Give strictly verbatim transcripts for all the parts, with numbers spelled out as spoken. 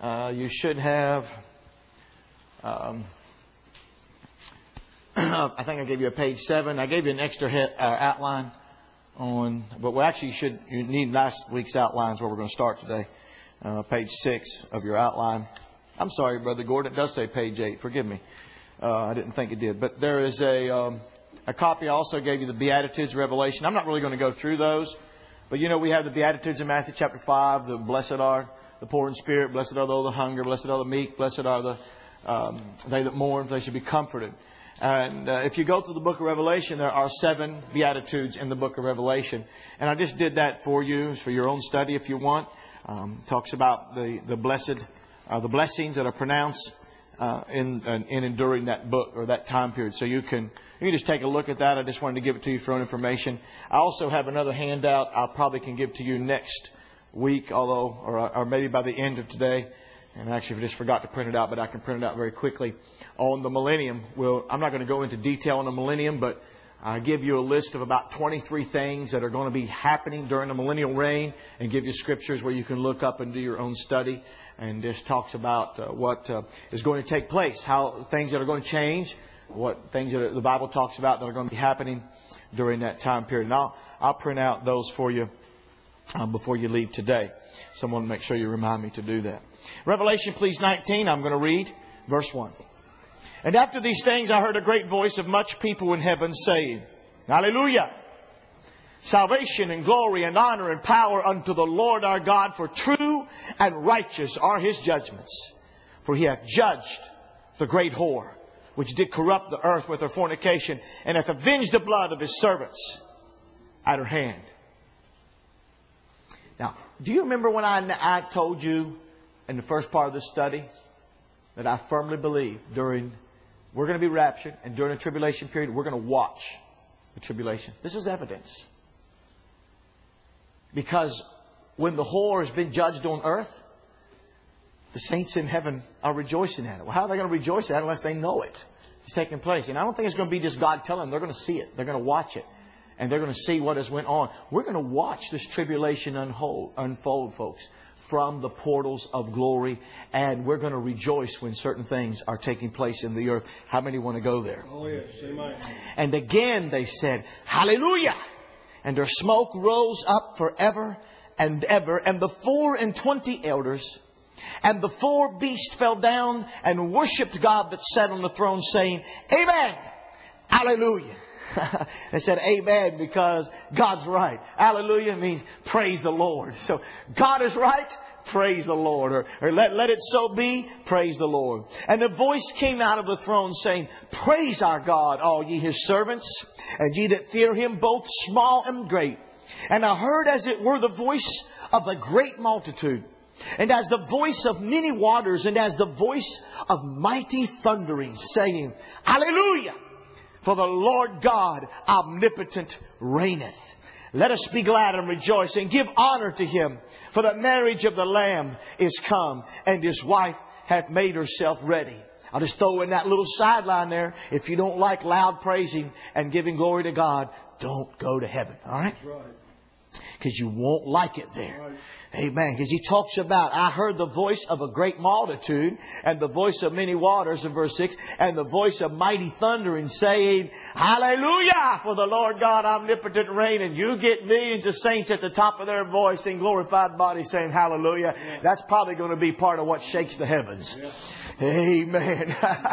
Uh, you should have, um, I think I gave you a page seven. I gave you an extra head, uh, outline on, but we actually should, you need last week's outlines where we're going to start today. Uh, page six of your outline. I'm sorry, Brother Gordon, it does say page eight. Forgive me. Uh, I didn't think it did. But there is a, um, a copy. I also gave you the Beatitudes, Revelation. I'm not really going to go through those. But you know, we have the Beatitudes in Matthew chapter five. The blessed are the poor in spirit. Blessed are those that hunger. Blessed are the meek. Blessed are the um, they that mourn. They should be comforted. And uh, if you go through the book of Revelation, there are seven Beatitudes in the book of Revelation. And I just did that for you, for your own study if you want. Um, talks about the, the blessed, uh, the blessings that are pronounced uh, in, in and during that book or that time period. So you can, you can just take a look at that. I just wanted to give it to you for your own information. I also have another handout I probably can give to you next week, although, or, or maybe by the end of today. And actually, I just forgot to print it out, but I can print it out very quickly. On the millennium, well, I'm not going to go into detail on the millennium, but I give you a list of about twenty-three things that are going to be happening during the millennial reign, and give you scriptures where you can look up and do your own study. And this talks about uh, what uh, is going to take place, how things that are going to change, what things that the Bible talks about that are going to be happening during that time period. And I'll, I'll print out those for you uh, before you leave today. Someone make sure you remind me to do that. Revelation, please, nineteen. I'm going to read verse one. And after these things I heard a great voice of much people in heaven saying, Hallelujah! Salvation and glory and honor and power unto the Lord our God, for true and righteous are His judgments. For He hath judged the great whore, which did corrupt the earth with her fornication, and hath avenged the blood of His servants at her hand. Now, do you remember when I, I told you in the first part of this study that I firmly believe during we're going to be raptured, and during the tribulation period, we're going to watch the tribulation. This is evidence. Because when the whore has been judged on earth, the saints in heaven are rejoicing at it. Well, how are they going to rejoice at it unless they know it? It's taking place. And I don't think it's going to be just God telling them. They're going to see it. They're going to watch it. And they're going to see what has went on. We're going to watch this tribulation unfold, unfold, folks, from the portals of glory. And we're going to rejoice when certain things are taking place in the earth. How many want to go there? Oh, yes. Amen. And again they said, Hallelujah! And their smoke rose up forever and ever. And the four and twenty elders and the four beasts fell down and worshipped God that sat on the throne, saying, Amen! Hallelujah! They said amen because God's right. Hallelujah means praise the Lord. So God is right, praise the Lord. Or, or let, let it so be, praise the Lord. And the voice came out of the throne saying, Praise our God, all ye His servants, and ye that fear Him, both small and great. And I heard as it were the voice of a great multitude, and as the voice of many waters, and as the voice of mighty thundering, saying, Hallelujah! For the Lord God omnipotent reigneth. Let us be glad and rejoice and give honor to Him. For the marriage of the Lamb is come, and His wife hath made herself ready. I'll just throw in that little sideline there. If you don't like loud praising and giving glory to God, don't go to heaven. All right? That's right. Because you won't like it there. Right. Amen. Because he talks about, I heard the voice of a great multitude, and the voice of many waters in verse six, and the voice of mighty thundering, saying, Hallelujah! For the Lord God omnipotent reign. And you get millions of saints at the top of their voice in glorified bodies saying hallelujah. Yeah. That's probably going to be part of what shakes the heavens. Yeah. Amen.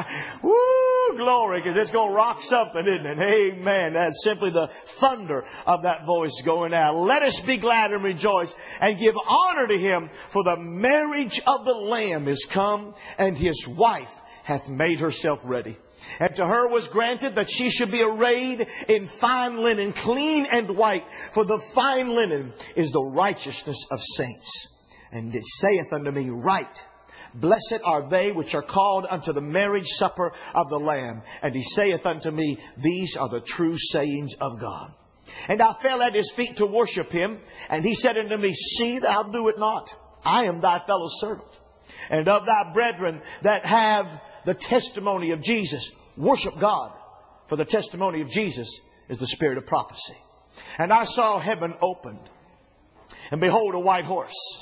Woo, glory, because it's going to rock something, isn't it? Amen. That's simply the thunder of that voice going out. Let us be glad and rejoice and give honor to Him, for the marriage of the Lamb is come, and His wife hath made herself ready. And to her was granted that she should be arrayed in fine linen, clean and white, for the fine linen is the righteousness of saints. And it saith unto me, Right, blessed are they which are called unto the marriage supper of the Lamb. And He saith unto me, These are the true sayings of God. And I fell at His feet to worship Him. And He said unto me, See thou do it not. I am thy fellow servant. And of thy brethren that have the testimony of Jesus, worship God. For the testimony of Jesus is the spirit of prophecy. And I saw heaven opened. And behold, a white horse.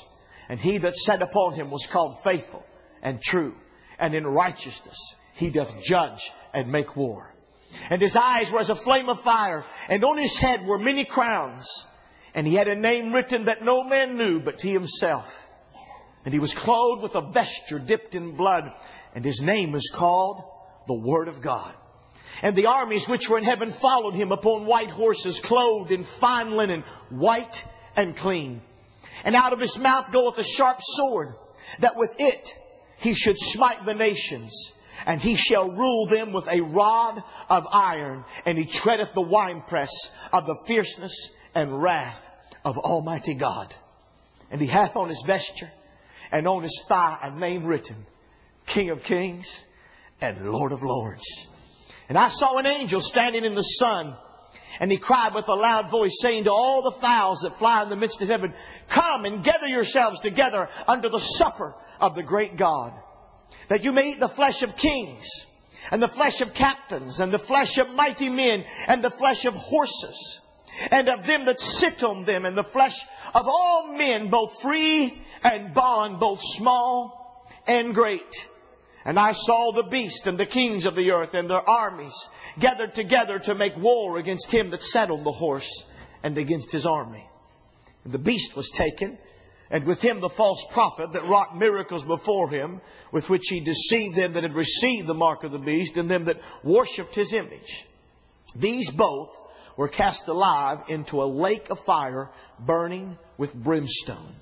And he that sat upon him was called Faithful and True. And in righteousness he doth judge and make war. And his eyes were as a flame of fire, and on his head were many crowns. And he had a name written that no man knew but he himself. And he was clothed with a vesture dipped in blood, and his name was called the Word of God. And the armies which were in heaven followed him upon white horses, clothed in fine linen, white and clean. And out of his mouth goeth a sharp sword, that with it he should smite the nations. And he shall rule them with a rod of iron. And he treadeth the winepress of the fierceness and wrath of Almighty God. And he hath on his vesture and on his thigh a name written, King of Kings and Lord of Lords. And I saw an angel standing in the sun. And he cried with a loud voice, saying to all the fowls that fly in the midst of heaven, Come and gather yourselves together unto the supper of the great God, that you may eat the flesh of kings, and the flesh of captains, and the flesh of mighty men, and the flesh of horses, and of them that sit on them, and the flesh of all men, both free and bond, both small and great. And I saw the beast and the kings of the earth and their armies gathered together to make war against him that sat on the horse and against his army. And the beast was taken, and with him the false prophet that wrought miracles before him, with which he deceived them that had received the mark of the beast, and them that worshipped his image. These both were cast alive into a lake of fire, burning with brimstone.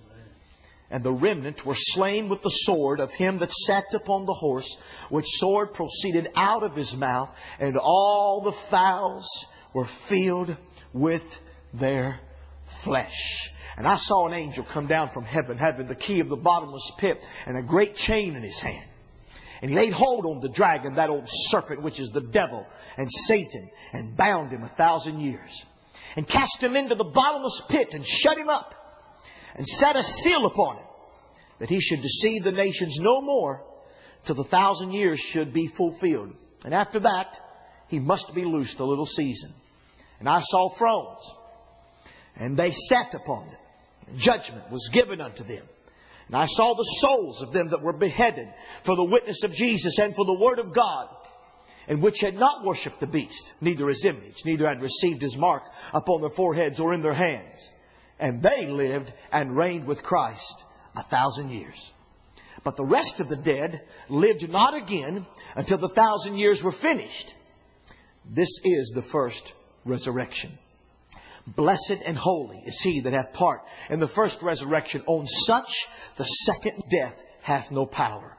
And the remnant were slain with the sword of him that sat upon the horse, which sword proceeded out of his mouth, and all the fowls were filled with their flesh. And I saw an angel come down from heaven, having the key of the bottomless pit and a great chain in his hand. And he laid hold on the dragon, that old serpent, which is the devil and Satan, and bound him a thousand years, and cast him into the bottomless pit, and shut him up, and set a seal upon him, that he should deceive the nations no more, till the thousand years should be fulfilled. And after that, he must be loosed a little season. And I saw thrones, and they sat upon them. And judgment was given unto them. And I saw the souls of them that were beheaded for the witness of Jesus and for the word of God, and which had not worshipped the beast, neither his image, neither had received his mark upon their foreheads or in their hands. And they lived and reigned with Christ a thousand years. But the rest of the dead lived not again until the thousand years were finished. This is the first resurrection. Blessed and holy is he that hath part in the first resurrection. On such the second death hath no power.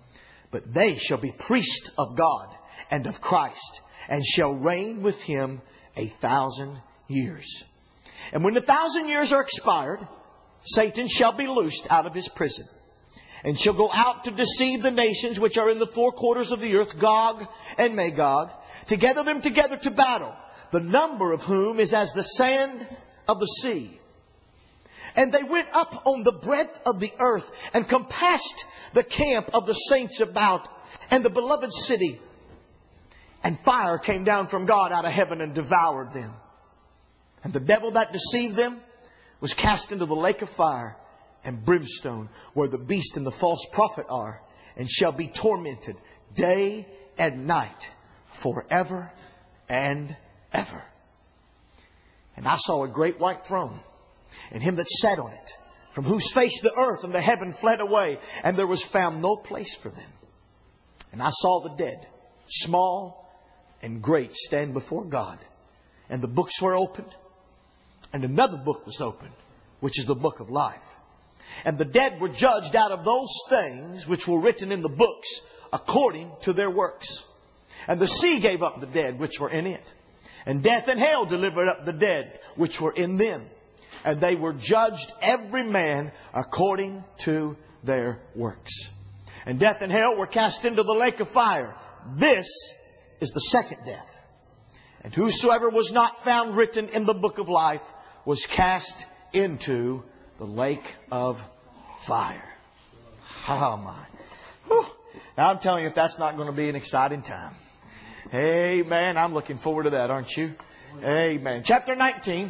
But they shall be priests of God and of Christ, and shall reign with him a thousand years. And when the thousand years are expired, Satan shall be loosed out of his prison, and shall go out to deceive the nations which are in the four quarters of the earth, Gog and Magog, to gather them together to battle, the number of whom is as the sand of the sea. And they went up on the breadth of the earth, and compassed the camp of the saints about, and the beloved city. And fire came down from God out of heaven and devoured them. And the devil that deceived them was cast into the lake of fire and brimstone, where the beast and the false prophet are, and shall be tormented day and night forever and ever. And I saw a great white throne, and him that sat on it, from whose face the earth and the heaven fled away, and there was found no place for them. And I saw the dead, small and great, stand before God. And the books were opened, and another book was opened, which is the book of life. And the dead were judged out of those things which were written in the books, according to their works. And the sea gave up the dead which were in it. And death and hell delivered up the dead which were in them. And they were judged every man according to their works. And death and hell were cast into the lake of fire. This is the second death. And whosoever was not found written in the book of life was cast into the lake of fire. Oh my. Whew. Now I'm telling you, if that's not going to be an exciting time. Amen. I'm looking forward to that, aren't you? Amen. Chapter nineteen.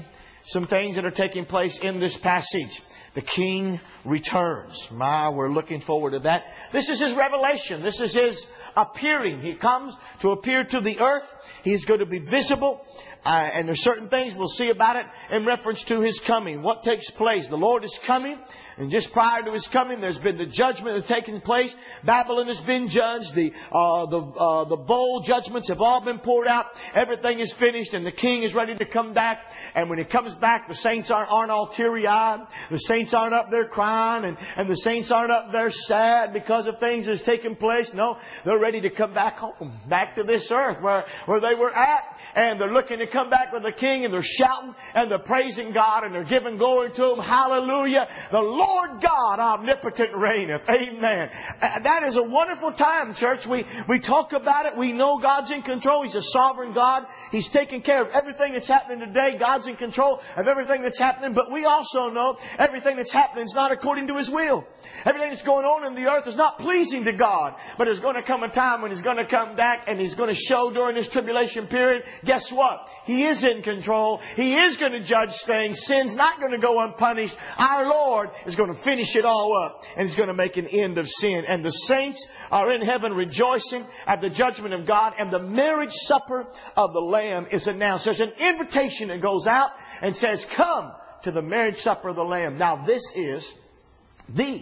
some things that are taking place in this passage. The King returns. My, we're looking forward to that. This is His revelation. This is His appearing. He comes to appear to the earth. He's going to be visible. Uh, and there's certain things we'll see about it in reference to His coming. What takes place? The Lord is coming. And just prior to His coming, there's been the judgment that's taken place. Babylon has been judged. The uh, the uh, the bowl judgments have all been poured out. Everything is finished, and the King is ready to come back. And when He comes back, the saints aren't, aren't all teary-eyed. The saints aren't up there crying, and, and the saints aren't up there sad because of things that's taken place. No, they're ready to come back home, back to this earth where, where they were at. And they're looking to come back with the King, and they're shouting, and they're praising God, and they're giving glory to Him. Hallelujah. The Lord God omnipotent reigneth. Amen. That is a wonderful time, church. We, we talk about it. We know God's in control. He's a sovereign God. He's taking care of everything that's happening today. God's in control of everything that's happening. But we also know everything that's happening is not according to His will. Everything that's going on in the earth is not pleasing to God. But there's going to come a time when He's going to come back, and He's going to show during this tribulation period, guess what? He is in control. He is going to judge things. Sin's not going to go unpunished. Our Lord is going to finish it all up, and He's going to make an end of sin. And the saints are in heaven rejoicing at the judgment of God, and the marriage supper of the Lamb is announced. There's an invitation that goes out and says, come to the marriage supper of the Lamb. Now this is the,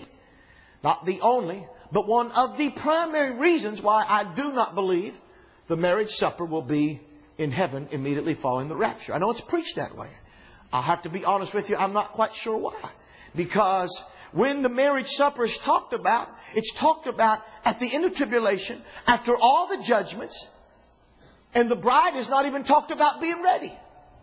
not the only, but one of the primary reasons why I do not believe the marriage supper will be in heaven immediately following the rapture. I know it's preached that way. I'll have to be honest with you, I'm not quite sure why. Because when the marriage supper is talked about, it's talked about at the end of tribulation, after all the judgments, and the bride is not even talked about being ready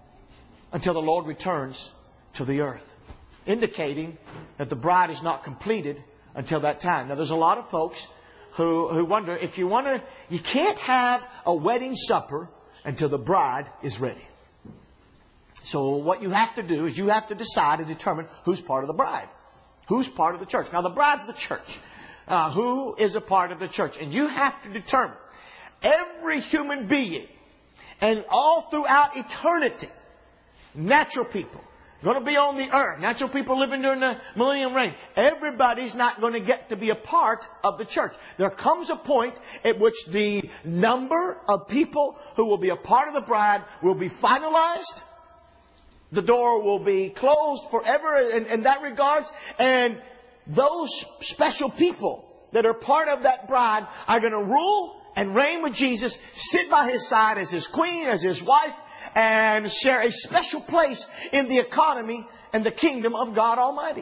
until the Lord returns to the earth, indicating that the bride is not completed until that time. Now, there's a lot of folks who, who wonder, if you wonder, you can't have a wedding supper until the bride is ready. So what you have to do is you have to decide and determine who's part of the bride. Who's part of the church. Now the bride's the church. Uh, who is a part of the church? And you have to determine every human being, and all throughout eternity, natural people, going to be on the earth. Natural people living during the millennium reign. Everybody's not going to get to be a part of the church. There comes a point at which the number of people who will be a part of the bride will be finalized. The door will be closed forever in, in that regards. And those special people that are part of that bride are going to rule and reign with Jesus, sit by His side as His queen, as His wife, and share a special place in the economy and the kingdom of God Almighty.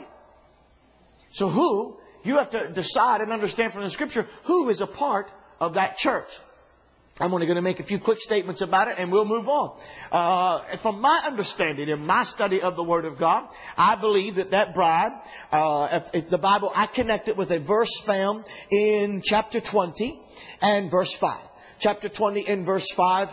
So who, you have to decide and understand from the Scripture, who is a part of that church. I'm only going to make a few quick statements about it, and we'll move on. Uh, from my understanding, in my study of the Word of God, I believe that that bride, uh, if, if the Bible, I connect it with a verse found in chapter twenty and verse five. Chapter twenty and verse five.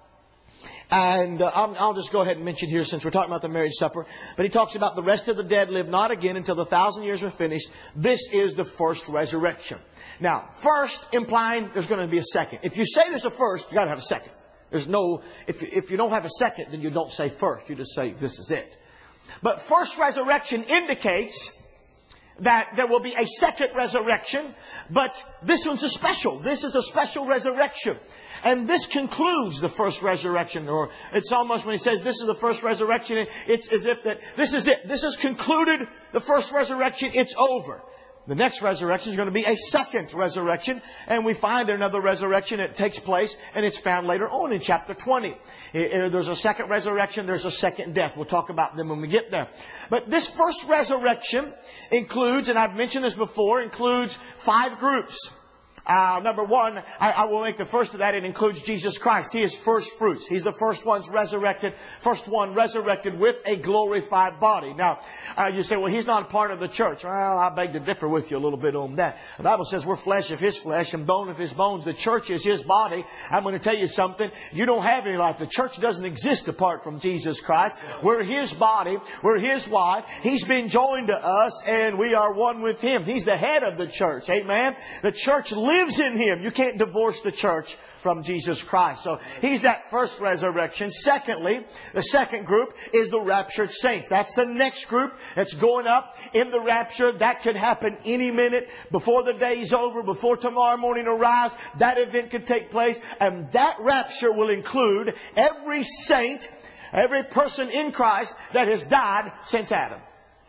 And uh, I'll, I'll just go ahead and mention here, since we're talking about the marriage supper. But he talks about the rest of the dead live not again until the thousand years are finished. This is the first resurrection. Now, first implying there's going to be a second. If you say there's a first, you got to have a second. There's no, if, if you don't have a second, then you don't say first. You just say this is it. But first resurrection indicates that there will be a second resurrection. But this one's a special. This is a special resurrection. And this concludes the first resurrection. Or it's almost, when he says this is the first resurrection, it's as if that this is it. This has concluded the first resurrection. It's over. The next resurrection is going to be a second resurrection. And we find another resurrection that takes place, and it's found later on in chapter twenty. There's a second resurrection. There's a second death. We'll talk about them when we get there. But this first resurrection includes, and I've mentioned this before, includes five groups. Uh, number one, I, I will make the first of that. It includes Jesus Christ. He is first fruits. He's the first one's resurrected, first one resurrected with a glorified body. Now, uh, you say, well, He's not a part of the church. Well, I beg to differ with you a little bit on that. The Bible says we're flesh of His flesh and bone of His bones. The church is His body. I'm going to tell you something. You don't have any life. The church doesn't exist apart from Jesus Christ. We're His body. We're His wife. He's been joined to us, and we are one with Him. He's the head of the church. Amen. The church lives lives in Him. You can't divorce the church from Jesus Christ. So He's that first resurrection. Secondly, the second group is the raptured saints. That's the next group that's going up in the rapture. That could happen any minute, before the day's over, before tomorrow morning arrives. That event could take place. And that rapture will include every saint, every person in Christ that has died since Adam.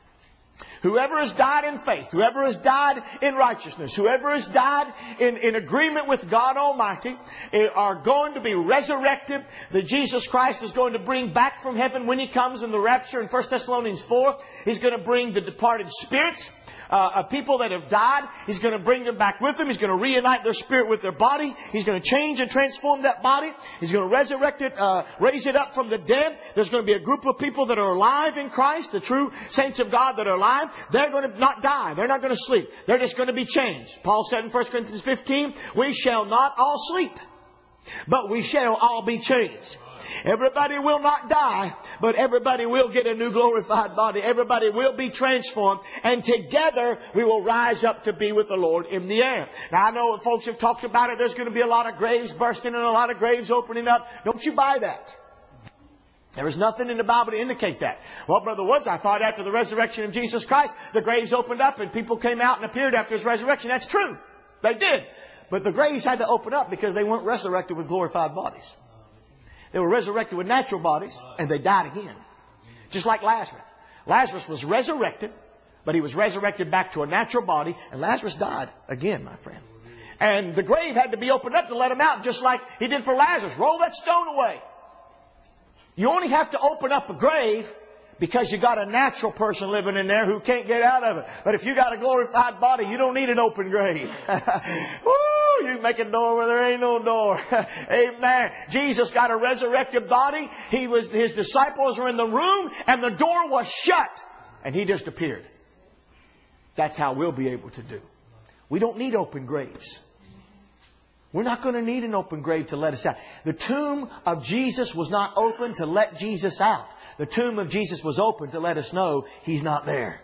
Whoever has died in faith, whoever has died in righteousness, whoever has died in, in agreement with God Almighty are going to be resurrected. That Jesus Christ is going to bring back from heaven when He comes in the rapture in First Thessalonians four. He's going to bring the departed spirits. Uh, of people that have died. He's going to bring them back with Him. He's going to reunite their spirit with their body. He's going to change and transform that body. He's going to resurrect it, uh, raise it up from the dead. There's going to be a group of people that are alive in Christ, the true saints of God that are alive. They're going to not die. They're not going to sleep. They're just going to be changed. Paul said in First Corinthians fifteen, we shall not all sleep, but we shall all be changed. Everybody will not die, but everybody will get a new glorified body. Everybody will be transformed, and together we will rise up to be with the Lord in the air. Now, I know folks have talked about it. There's going to be a lot of graves bursting and a lot of graves opening up. Don't you buy that. There is nothing in the Bible to indicate that. Well, Brother Woods, I thought after the resurrection of Jesus Christ, the graves opened up and people came out and appeared after His resurrection. That's true. They did. But the graves had to open up because they weren't resurrected with glorified bodies. They were resurrected with natural bodies, and they died again. Just like Lazarus. Lazarus was resurrected, but he was resurrected back to a natural body, and Lazarus died again, my friend. And the grave had to be opened up to let him out, just like He did for Lazarus. Roll that stone away. You only have to open up a grave because you got a natural person living in there who can't get out of it. But if you got a glorified body, you don't need an open grave. Woo! You make a door where there ain't no door. Amen. Jesus got a resurrected body. He was, His disciples were in the room and the door was shut. And He just appeared. That's how we'll be able to do. We don't need open graves. We're not going to need an open grave to let us out. The tomb of Jesus was not open to let Jesus out. The tomb of Jesus was open to let us know He's not there.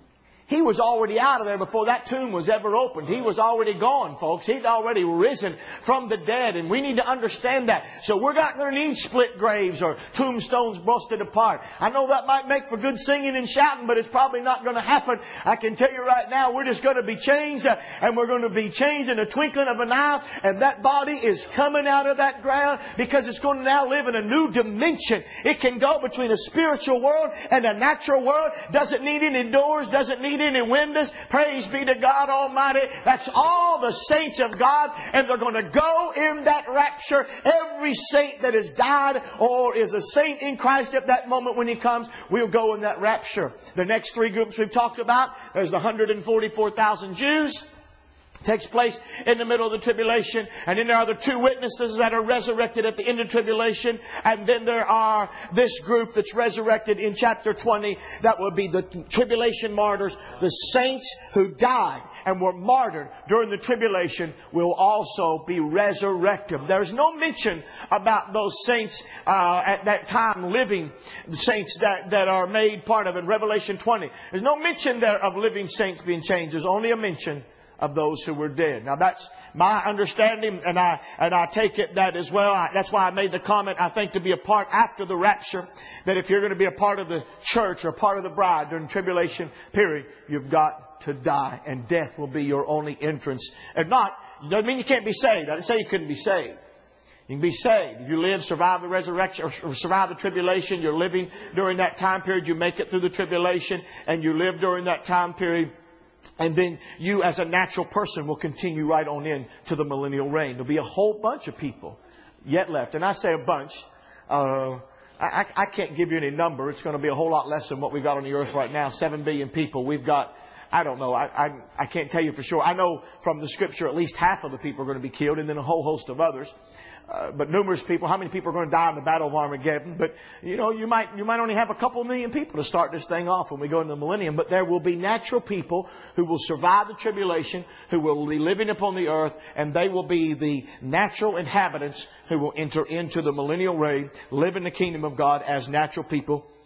He was already out of there before that tomb was ever opened. He was already gone, folks. He'd already risen from the dead. And we need to understand that. So we're not going to need split graves or tombstones busted apart. I know that might make for good singing and shouting, but it's probably not going to happen. I can tell you right now, we're just going to be changed. Uh, and we're going to be changed in a twinkling of an eye. And that body is coming out of that ground because it's going to now live in a new dimension. It can go between a spiritual world and a natural world. Doesn't need any doors. Doesn't need any windows. Praise be to God Almighty. That's all the saints of God, and they're going to go in that rapture. Every saint that has died or is a saint in Christ at that moment when He comes, will go in that rapture. The next three groups we've talked about, there's the one hundred forty-four thousand Jews. Takes place in the middle of the tribulation. And then there are the two witnesses that are resurrected at the end of tribulation. And then there are this group that's resurrected in chapter twenty. That will be the tribulation martyrs. The saints who died and were martyred during the tribulation will also be resurrected. There's no mention about those saints uh, at that time living, the saints that, that are made part of in Revelation twenty. There's no mention there of living saints being changed. There's only a mention of those who were dead. Now that's my understanding, and I and I take it that as well. I, that's why I made the comment, I think, to be a part after the rapture, that if you're going to be a part of the church or a part of the bride during the tribulation period, you've got to die, and death will be your only entrance. If not, it doesn't mean you can't be saved. I didn't say you couldn't be saved. You can be saved. If you live, survive the resurrection, or survive the tribulation, you're living during that time period, you make it through the tribulation, and you live during that time period. And then you as a natural person will continue right on in to the millennial reign. There'll be a whole bunch of people yet left. And I say a bunch. Uh, I, I can't give you any number. It's going to be a whole lot less than what we've got on the earth right now. Seven billion people. We've got, I don't know. I, I, I can't tell you for sure. I know from the Scripture at least half of the people are going to be killed, and then a whole host of others. Uh, but numerous people. How many people are going to die in the Battle of Armageddon? But, you know, you might you might only have a couple million people to start this thing off when we go into the millennium. But there will be natural people who will survive the tribulation, who will be living upon the earth, and they will be the natural inhabitants who will enter into the millennial reign, live in the kingdom of God as natural people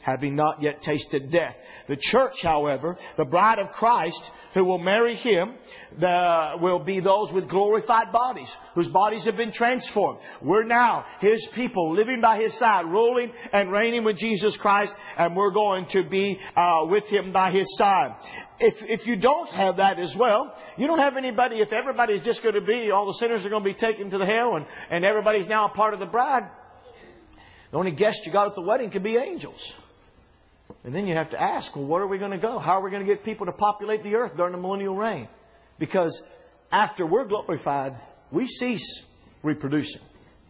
having not yet tasted death. The church, however, the bride of Christ who will marry Him, the, will be those with glorified bodies, whose bodies have been transformed. We're now His people, living by His side, ruling and reigning with Jesus Christ, and we're going to be uh, with Him by His side. If if you don't have that as well, you don't have anybody, if everybody's just going to be, all the sinners are going to be taken to the hell, and, and everybody's now a part of the bride, the only guest you got at the wedding could be angels. And then you have to ask, well, where are we going to go? How are we going to get people to populate the earth during the millennial reign? Because after we're glorified, we cease reproducing.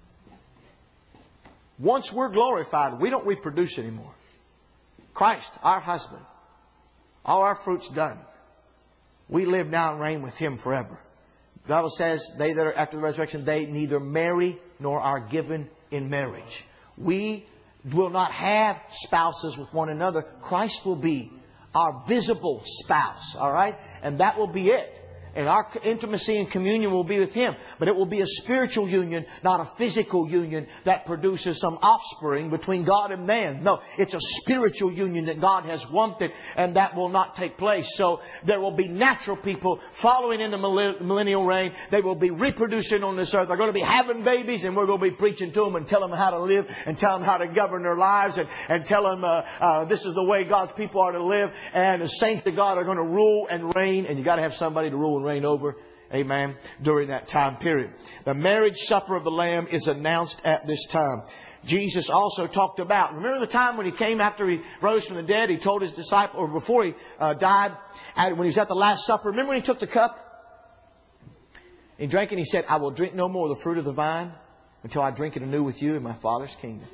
Once we're glorified, we don't reproduce anymore. Christ, our husband, all our fruit's done. We live now and reign with Him forever. The Bible says, they that are after the resurrection, they neither marry nor are given in marriage. We will not have spouses with one another. Christ will be our visible spouse. All right? And that will be it. And our intimacy and communion will be with Him. But it will be a spiritual union, not a physical union that produces some offspring between God and man. No, it's a spiritual union that God has wanted, and that will not take place. So there will be natural people following in the millennial reign. They will be reproducing on this earth. They're going to be having babies, and we're going to be preaching to them and telling them how to live and tell them how to govern their lives and, and tell them uh, uh, this is the way God's people are to live. And the saints of God are going to rule and reign, and you got to have somebody to rule and reign over, amen, during that time period. The marriage supper of the Lamb is announced at this time. Jesus also talked about, remember the time when He came after He rose from the dead, He told His disciples, or before He uh, died, when He was at the Last Supper, remember when He took the cup? He drank it and He said, I will drink no more of the fruit of the vine until I drink it anew with you in my Father's kingdom.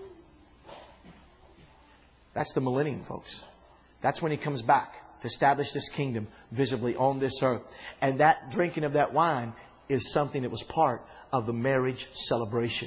That's the millennium, folks. That's when He comes back to establish this kingdom visibly on this earth. And that drinking of that wine is something that was part of the marriage celebration.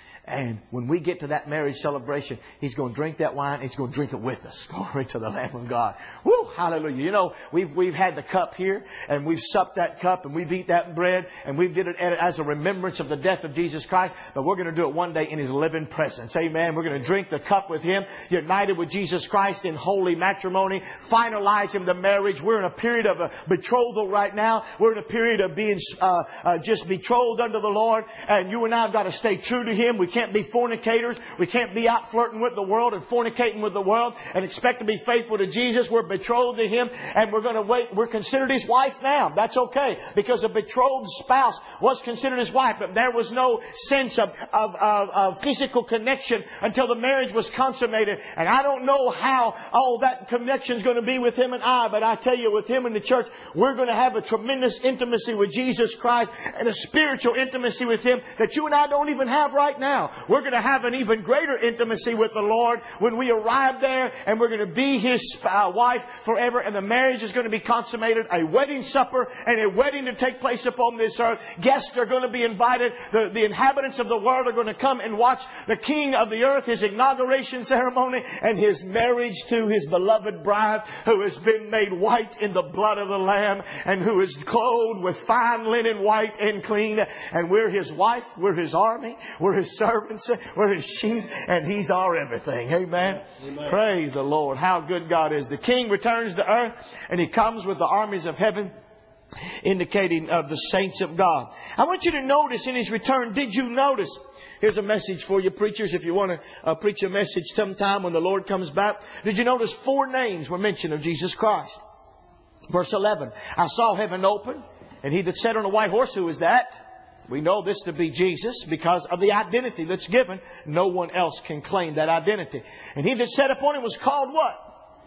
And when we get to that marriage celebration, He's going to drink that wine. He's going to drink it with us. Glory to the Lamb of God. Woo! Hallelujah. You know, we've we've had the cup here, and we've supped that cup, and we've eaten that bread, and we've did it as a remembrance of the death of Jesus Christ. But we're going to do it one day in His living presence. Amen. We're going to drink the cup with Him, united with Jesus Christ in holy matrimony, finalize Him the marriage. We're in a period of a betrothal right now. We're in a period of being uh, uh, just betrothed unto the Lord, and you and I have got to stay true to Him. We can't can't be fornicators. We can't be out flirting with the world and fornicating with the world and expect to be faithful to Jesus. We're betrothed to Him, and we're going to wait. We're considered His wife now. That's okay, because a betrothed spouse was considered His wife, but there was no sense of, of, of, of physical connection until the marriage was consummated. And I don't know how all that connection is going to be with Him and I, but I tell you, with Him in the church, we're going to have a tremendous intimacy with Jesus Christ and a spiritual intimacy with Him that you and I don't even have right now. We're going to have an even greater intimacy with the Lord when we arrive there, and we're going to be His uh, wife forever, and the marriage is going to be consummated, a wedding supper and a wedding to take place upon this earth. Guests are going to be invited. The, the inhabitants of the world are going to come and watch the King of the earth, His inauguration ceremony, and His marriage to His beloved bride, who has been made white in the blood of the Lamb, and who is clothed with fine linen, white and clean. And we're His wife, we're His army, we're His servants, we're His sheep, and He's our everything. Amen. Amen. Praise the Lord. How good God is. The King returns to earth, and He comes with the armies of heaven, indicating of the saints of God. I want you to notice in His return, did you notice? Here's a message for you preachers if you want to uh, preach a message sometime when the Lord comes back. Did you notice four names were mentioned of Jesus Christ? Verse eleven, I saw heaven open, and He that sat on a white horse, who is that? We know this to be Jesus because of the identity that's given. No one else can claim that identity. And He that sat upon Him was called what?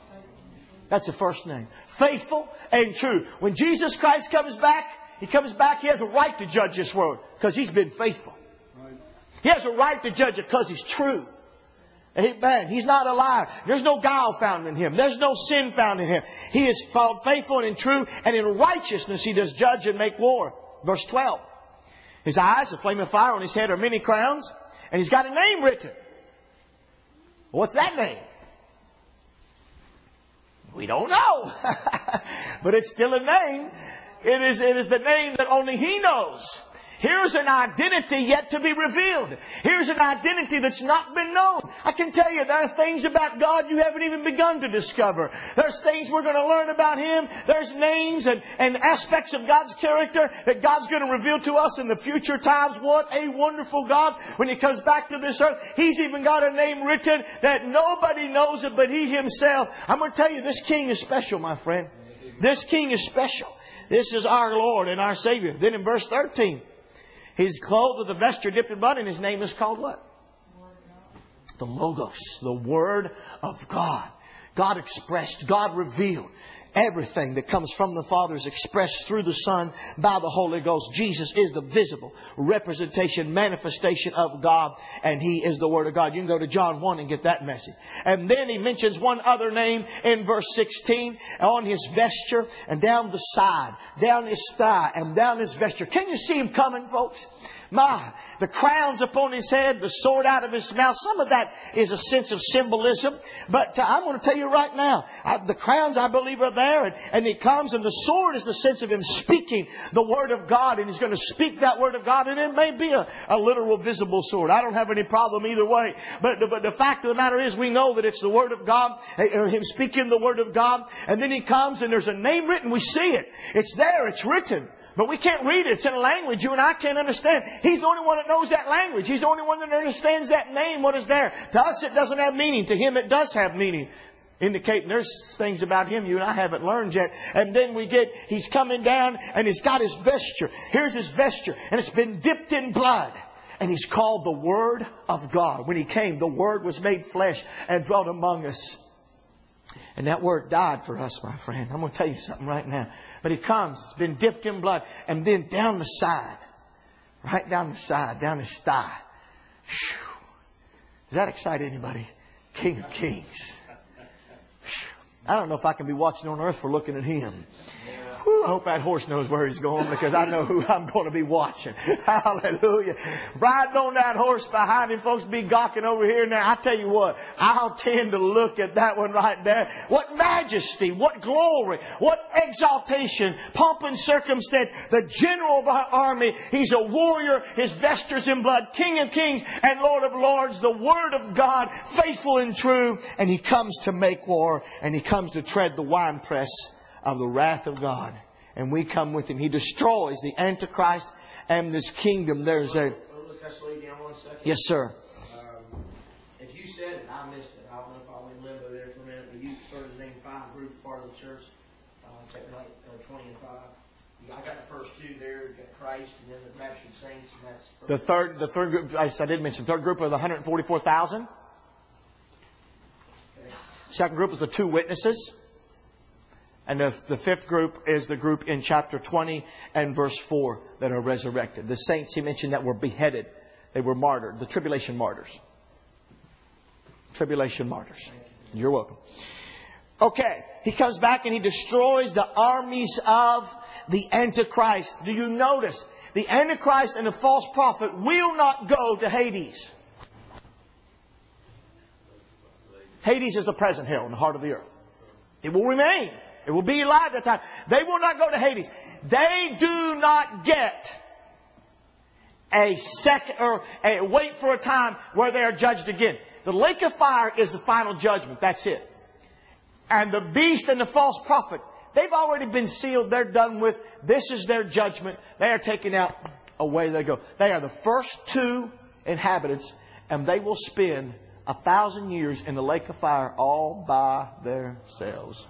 That's the first name. Faithful and true. When Jesus Christ comes back, He comes back, He has a right to judge this world because He's been faithful. He has a right to judge it because He's true. Amen. He's not a liar. There's no guile found in Him. There's no sin found in Him. He is faithful and true, and in righteousness He does judge and make war. Verse twelve. His eyes, a flame of fire, on His head are many crowns, and He's got a name written. What's that name? We don't know. But it's still a name. It is, it is the name that only He knows. Here's an identity yet to be revealed. Here's an identity that's not been known. I can tell you, there are things about God you haven't even begun to discover. There's things we're going to learn about Him. There's names and, and aspects of God's character that God's going to reveal to us in the future times. What a wonderful God. When He comes back to this earth, He's even got a name written that nobody knows it but He Himself. I'm going to tell you, this King is special, my friend. This King is special. This is our Lord and our Savior. Then in verse thirteen, He's clothed with a vesture dipped in blood, and His name is called what? The Logos, the Word of God. God expressed, God revealed. Everything that comes from the Father is expressed through the Son by the Holy Ghost. Jesus is the visible representation, manifestation of God, and He is the Word of God. You can go to John one and get that message. And then He mentions one other name in verse sixteen, on His vesture and down the side, down His thigh and down His vesture. Can you see Him coming, folks? My, the crowns upon His head, the sword out of His mouth. Some of that is a sense of symbolism. But uh, I'm going to tell you right now, I, the crowns I believe are there. And, and He comes, and the sword is the sense of Him speaking the Word of God. And He's going to speak that Word of God. And it may be a, a literal visible sword. I don't have any problem either way. But, but the fact of the matter is, we know that it's the Word of God. Him speaking the Word of God. And then He comes, and there's a name written. We see it. It's there. It's written. But we can't read it. It's in a language you and I can't understand. He's the only one that knows that language. He's the only one that understands that name, what is there. To us it doesn't have meaning. To Him it does have meaning. Indicating there's things about Him you and I haven't learned yet. And then we get, He's coming down and He's got His vesture. Here's His vesture. And it's been dipped in blood. And He's called the Word of God. When He came, the Word was made flesh and dwelt among us. And that Word died for us, my friend. I'm going to tell you something right now. But He comes, been dipped in blood, and then down the side, right down the side, down His thigh. Whew. Does that excite anybody? King of Kings. Whew. I don't know if I can be watching on earth for looking at Him. Whew, I hope that horse knows where he's going, because I know who I'm going to be watching. Hallelujah. Riding on that horse behind him, folks be gawking over here. Now, I tell you what, I'll tend to look at that one right there. What majesty, what glory, what exaltation, pomp and circumstance. The general of our army, He's a warrior. His vesture's in blood. King of Kings and Lord of Lords. The Word of God, faithful and true. And He comes to make war. And He comes to tread the winepress of the wrath of God. And we come with Him. He destroys the Antichrist and this kingdom. There's a... Yes, sir. Um, as you said it, I missed it. I don't know if I went in limbo there for a minute, but you sort of named five groups part of the church. Uh, take like uh, twenty and five. I got the first two there. You got Christ and then the raptured saints, and that's the third. The third group. I did mention the third group of the one hundred forty-four thousand. Okay. Second group is the two witnesses. And the, the fifth group is the group in chapter twenty and verse four that are resurrected. The saints He mentioned that were beheaded. They were martyred. The tribulation martyrs. Tribulation martyrs. You're welcome. Okay. He comes back and He destroys the armies of the Antichrist. Do you notice? The Antichrist and the false prophet will not go to Hades. Hades is the present hell in the heart of the earth. It will remain. It will be alive at that time. They will not go to Hades. They do not get a second or a, wait for a time where they are judged again. The lake of fire is the final judgment. That's it. And the beast and the false prophet, they've already been sealed. They're done with. This is their judgment. They are taken out. Away they go. They are the first two inhabitants, and they will spend a thousand years in the lake of fire all by themselves.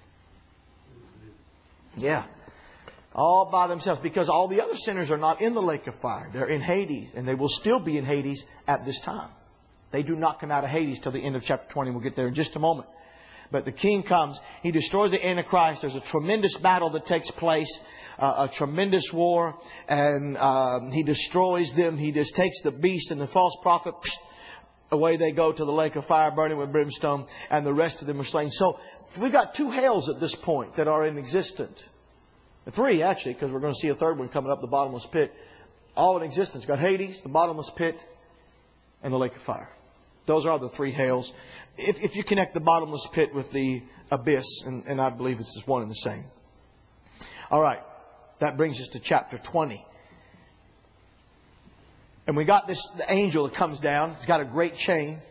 Yeah. All by themselves. Because all the other sinners are not in the lake of fire. They're in Hades. And they will still be in Hades at this time. They do not come out of Hades till the end of chapter twenty. We'll get there in just a moment. But the King comes. He destroys the Antichrist. There's a tremendous battle that takes place. Uh, a tremendous war. And um, He destroys them. He just takes the beast and the false prophet. Psh, away they go to the lake of fire burning with brimstone. And the rest of them are slain. So we've got two hells at this point that are in existence. Three, actually, because we're going to see a third one coming up, the bottomless pit. All in existence. We've got Hades, the bottomless pit, and the lake of fire. Those are the three hells. If, if you connect the bottomless pit with the abyss, and, and I believe this is one and the same. All right. That brings us to chapter twenty. And we got this the angel that comes down. He's got a great chain.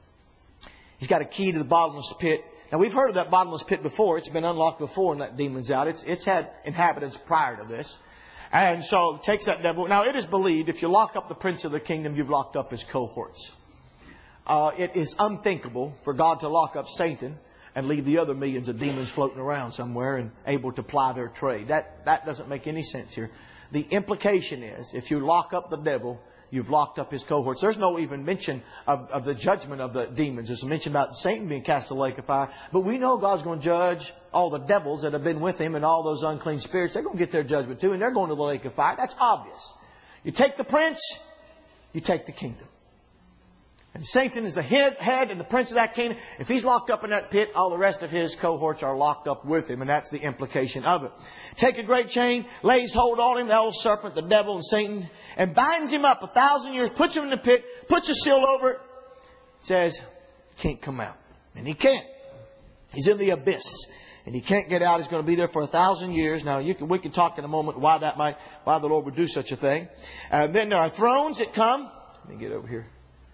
He's got a key to the bottomless pit. Now, we've heard of that bottomless pit before. It's been unlocked before and let demons out. It's, it's had inhabitants prior to this. And so it takes that devil. Now, it is believed if you lock up the prince of the kingdom, you've locked up his cohorts. Uh, it is unthinkable for God to lock up Satan and leave the other millions of demons floating around somewhere and able to ply their trade. That, that doesn't make any sense here. The implication is, if you lock up the devil, you've locked up his cohorts. There's no even mention of, of the judgment of the demons. There's a mention about Satan being cast in the lake of fire. But we know God's going to judge all the devils that have been with him and all those unclean spirits. They're going to get their judgment too, and they're going to the lake of fire. That's obvious. You take the prince, you take the kingdom. And Satan is the head, head and the prince of that kingdom. If he's locked up in that pit, all the rest of his cohorts are locked up with him. And that's the implication of it. Take a great chain, lays hold on him, the old serpent, the devil and Satan, and binds him up a thousand years, puts him in the pit, puts a seal over it, says, can't come out. And he can't. He's in the abyss. And he can't get out. He's going to be there for a thousand years. Now, you can, we can talk in a moment why that might, why the Lord would do such a thing. And then there are thrones that come. Let me get over here.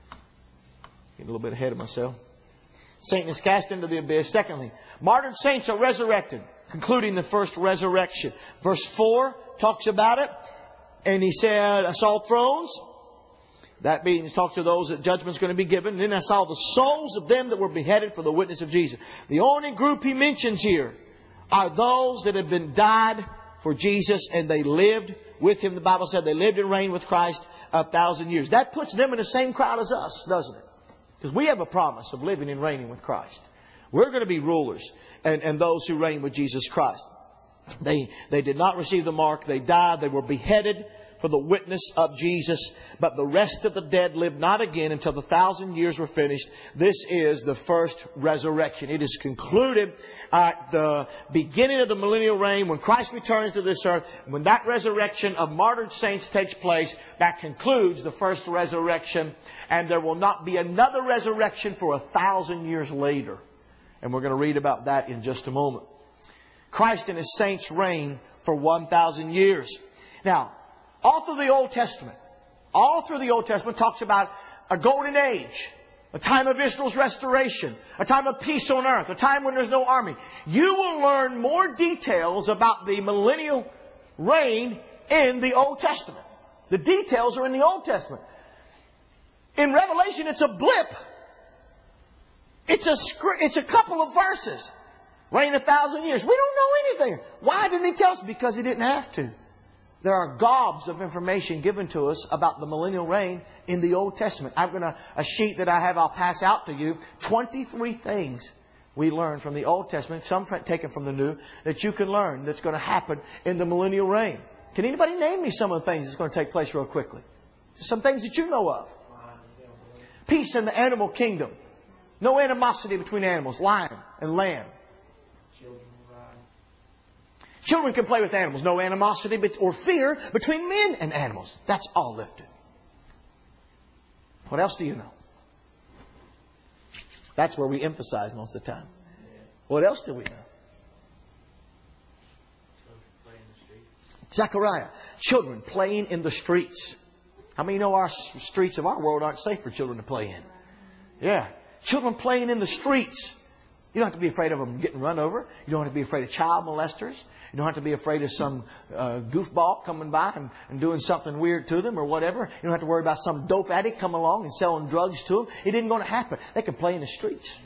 Get a little bit ahead of myself. Satan is cast into the abyss. Secondly, martyred saints are resurrected, concluding the first resurrection. Verse four talks about it. And he said, I saw thrones. That means talks to those that judgment's going to be given. And then I saw the souls of them that were beheaded for the witness of Jesus. The only group he mentions here are those that have been died for Jesus and they lived with him. The Bible said they lived and reigned with Christ a thousand years. That puts them in the same crowd as us, doesn't it? Because we have a promise of living and reigning with Christ. We're going to be rulers and, and those who reign with Jesus Christ. They, they did not receive the mark. They died. They were beheaded for the witness of Jesus. But the rest of the dead lived not again until the thousand years were finished. This is the first resurrection. It is concluded at the beginning of the millennial reign when Christ returns to this earth. When that resurrection of martyred saints takes place, that concludes the first resurrection. And there will not be another resurrection for a thousand years later. And we're going to read about that in just a moment. Christ and His saints reign for one thousand years. Now, all through the Old Testament, all through the Old Testament talks about a golden age, a time of Israel's restoration, a time of peace on earth, a time when there's no army. You will learn more details about the millennial reign in the Old Testament. The details are in the Old Testament. In Revelation, it's a blip. It's a, it's a couple of verses. Reign a thousand years. We don't know anything. Why didn't He tell us? Because He didn't have to. There are gobs of information given to us about the millennial reign in the Old Testament. I've got a, a sheet that I have I'll pass out to you. twenty-three things we learn from the Old Testament, some taken from the New, that you can learn that's going to happen in the millennial reign. Can anybody name me some of the things that's going to take place real quickly? Some things that you know of. Peace in the animal kingdom. No animosity between animals, lion and lamb. Children can play with animals. No animosity or fear between men and animals. That's all lifted. What else do you know? That's where we emphasize most of the time. What else do we know? Zechariah. Children playing in the streets. How many know our streets of our world aren't safe for children to play in? Yeah. Children playing in the streets. You don't have to be afraid of them getting run over. You don't have to be afraid of child molesters. You don't have to be afraid of some uh, goofball coming by and, and doing something weird to them or whatever. You don't have to worry about some dope addict coming along and selling drugs to them. It isn't going to happen. They can play in the streets.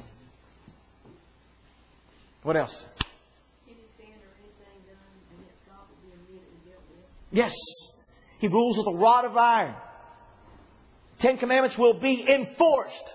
What else? Any sin or anything done against God will be immediately dealt with. Yes. He rules with a rod of iron. Ten Commandments will be enforced.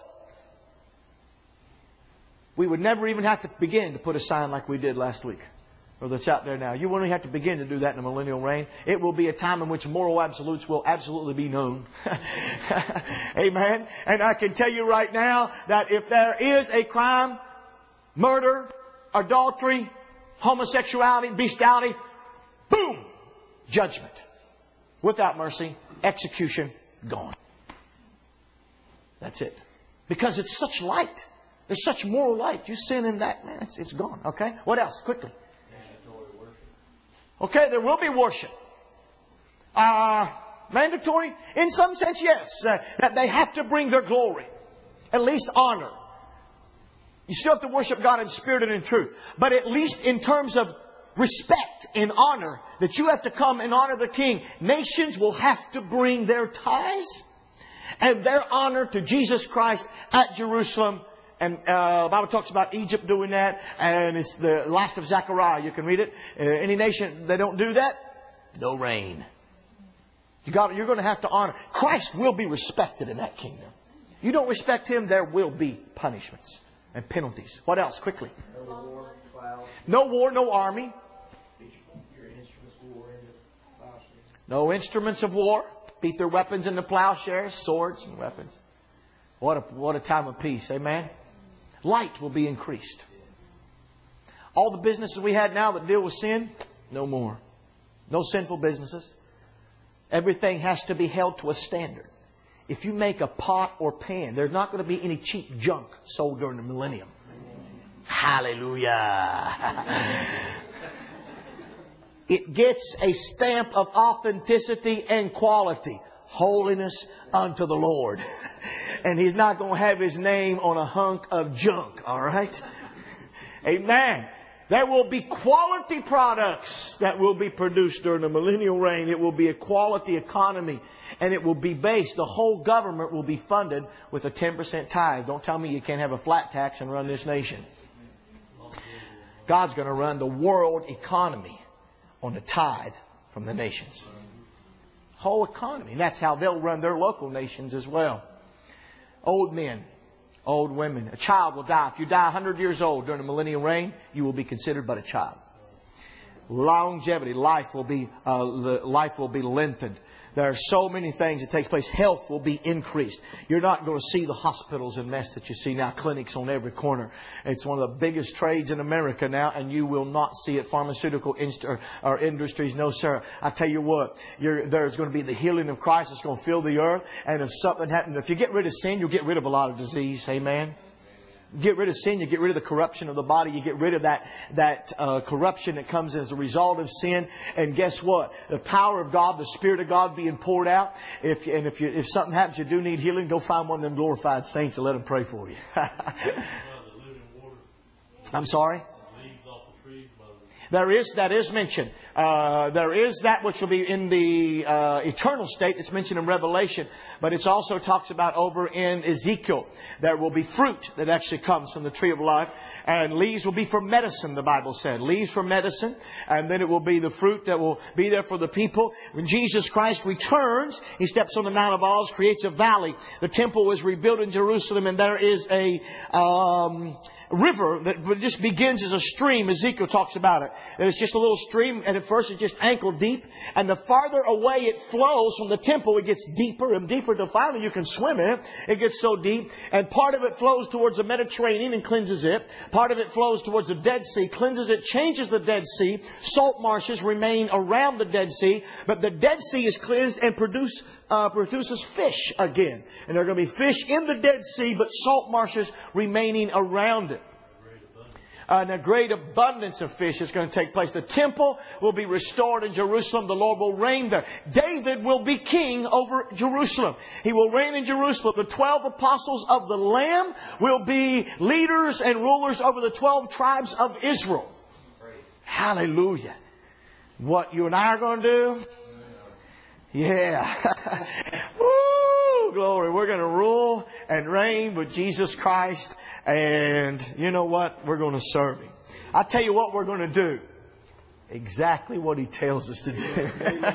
We would never even have to begin to put a sign like we did last week. Or that's out there now. You won't even have to begin to do that in the millennial reign. It will be a time in which moral absolutes will absolutely be known. Amen. And I can tell you right now that if there is a crime, murder, adultery, homosexuality, bestiality, boom, judgment. Without mercy, execution, gone. That's it. Because it's such light. There's such moral light. You sin in that, man, it's, it's gone. Okay? What else? Quickly. Okay, there will be worship. Uh, Mandatory? In some sense, yes. Uh, that they have to bring their glory. At least honor. You still have to worship God in spirit and in truth. But at least in terms of respect and honor, that you have to come and honor the King. Nations will have to bring their tithes and their honor to Jesus Christ at Jerusalem. And uh, the Bible talks about Egypt doing that. And it's the last of Zechariah. You can read it. Uh, any nation that don't do that, no rain. You got, you're going to have to honor. Christ will be respected in that kingdom. You don't respect Him, there will be punishments and penalties. What else? Quickly. No war, cloud. No war, no army. Your instruments of war into plowshares. No instruments of war. Beat their weapons into plowshares, swords and weapons. What a, what a time of peace. Amen. Light will be increased. All the businesses we had now that deal with sin, no more. No sinful businesses. Everything has to be held to a standard. If you make a pot or pan, there's not going to be any cheap junk sold during the millennium. Hallelujah. It gets a stamp of authenticity and quality. Holiness unto the Lord. And He's not going to have His name on a hunk of junk. All right? Amen. There will be quality products that will be produced during the millennial reign. It will be a quality economy. And it will be based, the whole government will be funded with a ten percent tithe. Don't tell me you can't have a flat tax and run this nation. God's going to run the world economy on the tithe from the nations. Whole economy. And that's how they'll run their local nations as well. Old men. Old women. A child will die. If you die one hundred years old during the millennial reign, you will be considered but a child. Longevity. Life will be, uh, life will be lengthened. There are so many things that take place. Health will be increased. You're not going to see the hospitals and mess that you see now. Clinics on every corner. It's one of the biggest trades in America now, and you will not see it. Pharmaceutical inst- or, or industries, no sir. I tell you what, you're, there's going to be the healing of Christ that's going to fill the earth. And if something happens, if you get rid of sin, you'll get rid of a lot of disease. Amen. Get rid of sin, you get rid of the corruption of the body, you get rid of that that uh, corruption that comes as a result of sin. And guess what? The power of God, the Spirit of God being poured out. If and if you, if something happens, you do need healing, go find one of them glorified saints and let them pray for you. I'm sorry? There is, that is mentioned. Uh, there is that which will be in the uh, eternal state. It's mentioned in Revelation. But it also talks about over in Ezekiel. There will be fruit that actually comes from the tree of life. And leaves will be for medicine, the Bible said. Leaves for medicine. And then it will be the fruit that will be there for the people. When Jesus Christ returns, He steps on the Mount of Olives, creates a valley. The temple was rebuilt in Jerusalem, and there is a... Um, river that just begins as a stream. Ezekiel talks about it. And it's just a little stream, and at first it's just ankle deep. And the farther away it flows from the temple, it gets deeper and deeper till finally you can swim in it. It gets so deep. And part of it flows towards the Mediterranean and cleanses it. Part of it flows towards the Dead Sea, cleanses it, changes the Dead Sea. Salt marshes remain around the Dead Sea. But the Dead Sea is cleansed and produce, uh, produces fish again. And there are going to be fish in the Dead Sea, but salt marshes remaining around it. Uh, and a great abundance of fish is going to take place. The temple will be restored in Jerusalem. The Lord will reign there. David will be king over Jerusalem. He will reign in Jerusalem. The twelve apostles of the Lamb will be leaders and rulers over the twelve tribes of Israel. Hallelujah. What you and I are going to do? Yeah. Woo! Glory. We're going to rule and reign with Jesus Christ. And you know what? We're going to serve Him. I'll tell you what we're going to do. Exactly what He tells us to do.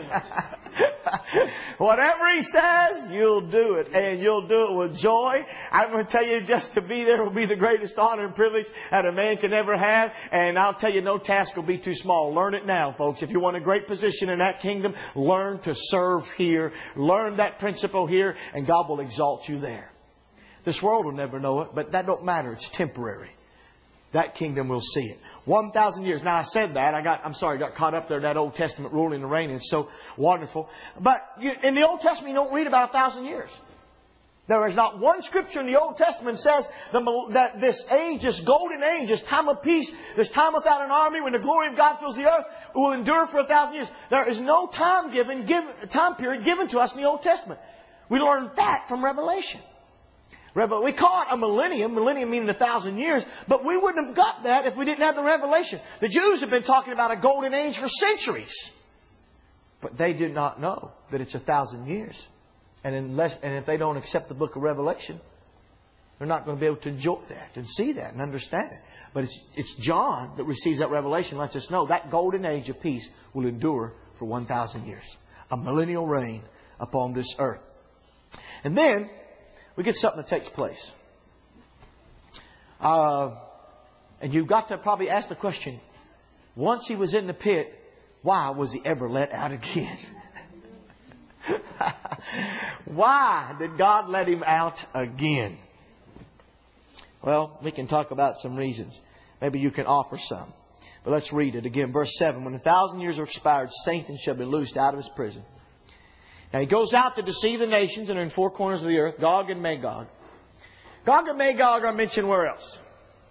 Whatever He says, you'll do it. And you'll do it with joy. I'm going to tell you, just to be there will be the greatest honor and privilege that a man can ever have. And I'll tell you, no task will be too small. Learn it now, folks. If you want a great position in that kingdom, learn to serve here. Learn that principle here, and God will exalt you there. This world will never know it, but that don't matter. It's temporary. That kingdom will see it. One thousand years. Now I said that. I got, I'm sorry, I got caught up there in that Old Testament ruling and reigning. It's so wonderful. But you, in the Old Testament, you don't read about a thousand years. There is not one scripture in the Old Testament says that this age, this golden age, this time of peace, this time without an army, when the glory of God fills the earth, will endure for a thousand years. There is no time given, give, time period given to us in the Old Testament. We learned that from Revelation. We call it a millennium, millennium meaning a thousand years, but we wouldn't have got that if we didn't have the revelation. The Jews have been talking about a golden age for centuries, but they did not know that it's a thousand years. And unless, and if they don't accept the book of Revelation, they're not going to be able to enjoy that and see that and understand it. But it's, it's John that receives that revelation, lets us know that golden age of peace will endure for one thousand years. A millennial reign upon this earth. And then we get something that takes place. Uh, and you've got to probably ask the question, once he was in the pit, why was he ever let out again? Why did God let him out again? Well, we can talk about some reasons. Maybe you can offer some. But let's read it again. Verse seven. When a thousand years are expired, Satan shall be loosed out of his prison. Now he goes out to deceive the nations that are in four corners of the earth, Gog and Magog. Gog and Magog are mentioned where else?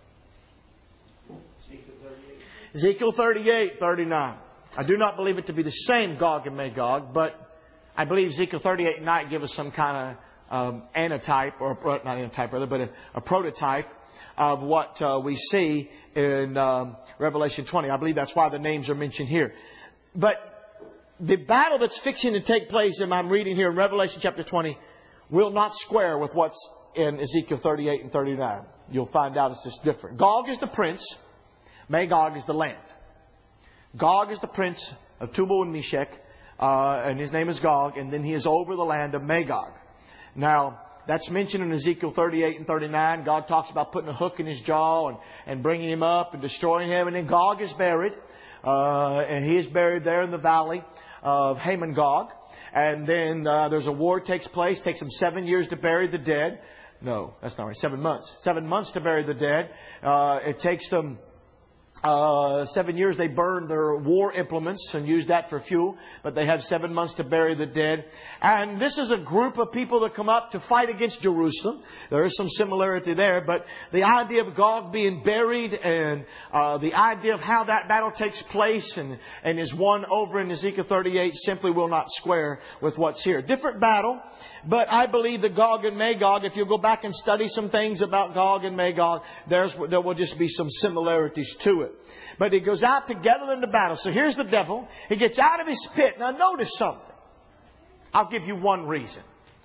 Ezekiel thirty-eight, thirty-nine. I do not believe it to be the same Gog and Magog, but I believe Ezekiel thirty-eight and nine give us some kind of um, antitype, or not antitype rather, but a, a prototype of what uh, we see in um, Revelation twenty. I believe that's why the names are mentioned here. But the battle that's fixing to take place, and I'm reading here in Revelation chapter twenty, will not square with what's in Ezekiel thirty-eight and thirty-nine. You'll find out it's just different. Gog is the prince. Magog is the land. Gog is the prince of Tubal and Meshech. Uh, and his name is Gog, and then he is over the land of Magog. Now, that's mentioned in Ezekiel thirty-eight and thirty-nine. God talks about putting a hook in his jaw and, and bringing him up and destroying him. And then Gog is buried, uh, and he is buried there in the valley of Haman Gog. And then uh, there's a war that takes place. It takes them seven years to bury the dead. No, that's not right. Seven months. Seven months to bury the dead. Uh, it takes them... Uh, seven years they burn their war implements and use that for fuel. But they have seven months to bury the dead. And this is a group of people that come up to fight against Jerusalem. There is some similarity there. But the idea of Gog being buried and uh, the idea of how that battle takes place and, and is won over in Ezekiel thirty-eight simply will not square with what's here. Different battle. But I believe that Gog and Magog, if you go back and study some things about Gog and Magog, there's, there will just be some similarities to it. But he goes out together into battle. So here's the devil. He gets out of his pit. Now notice something. I'll give you one reason.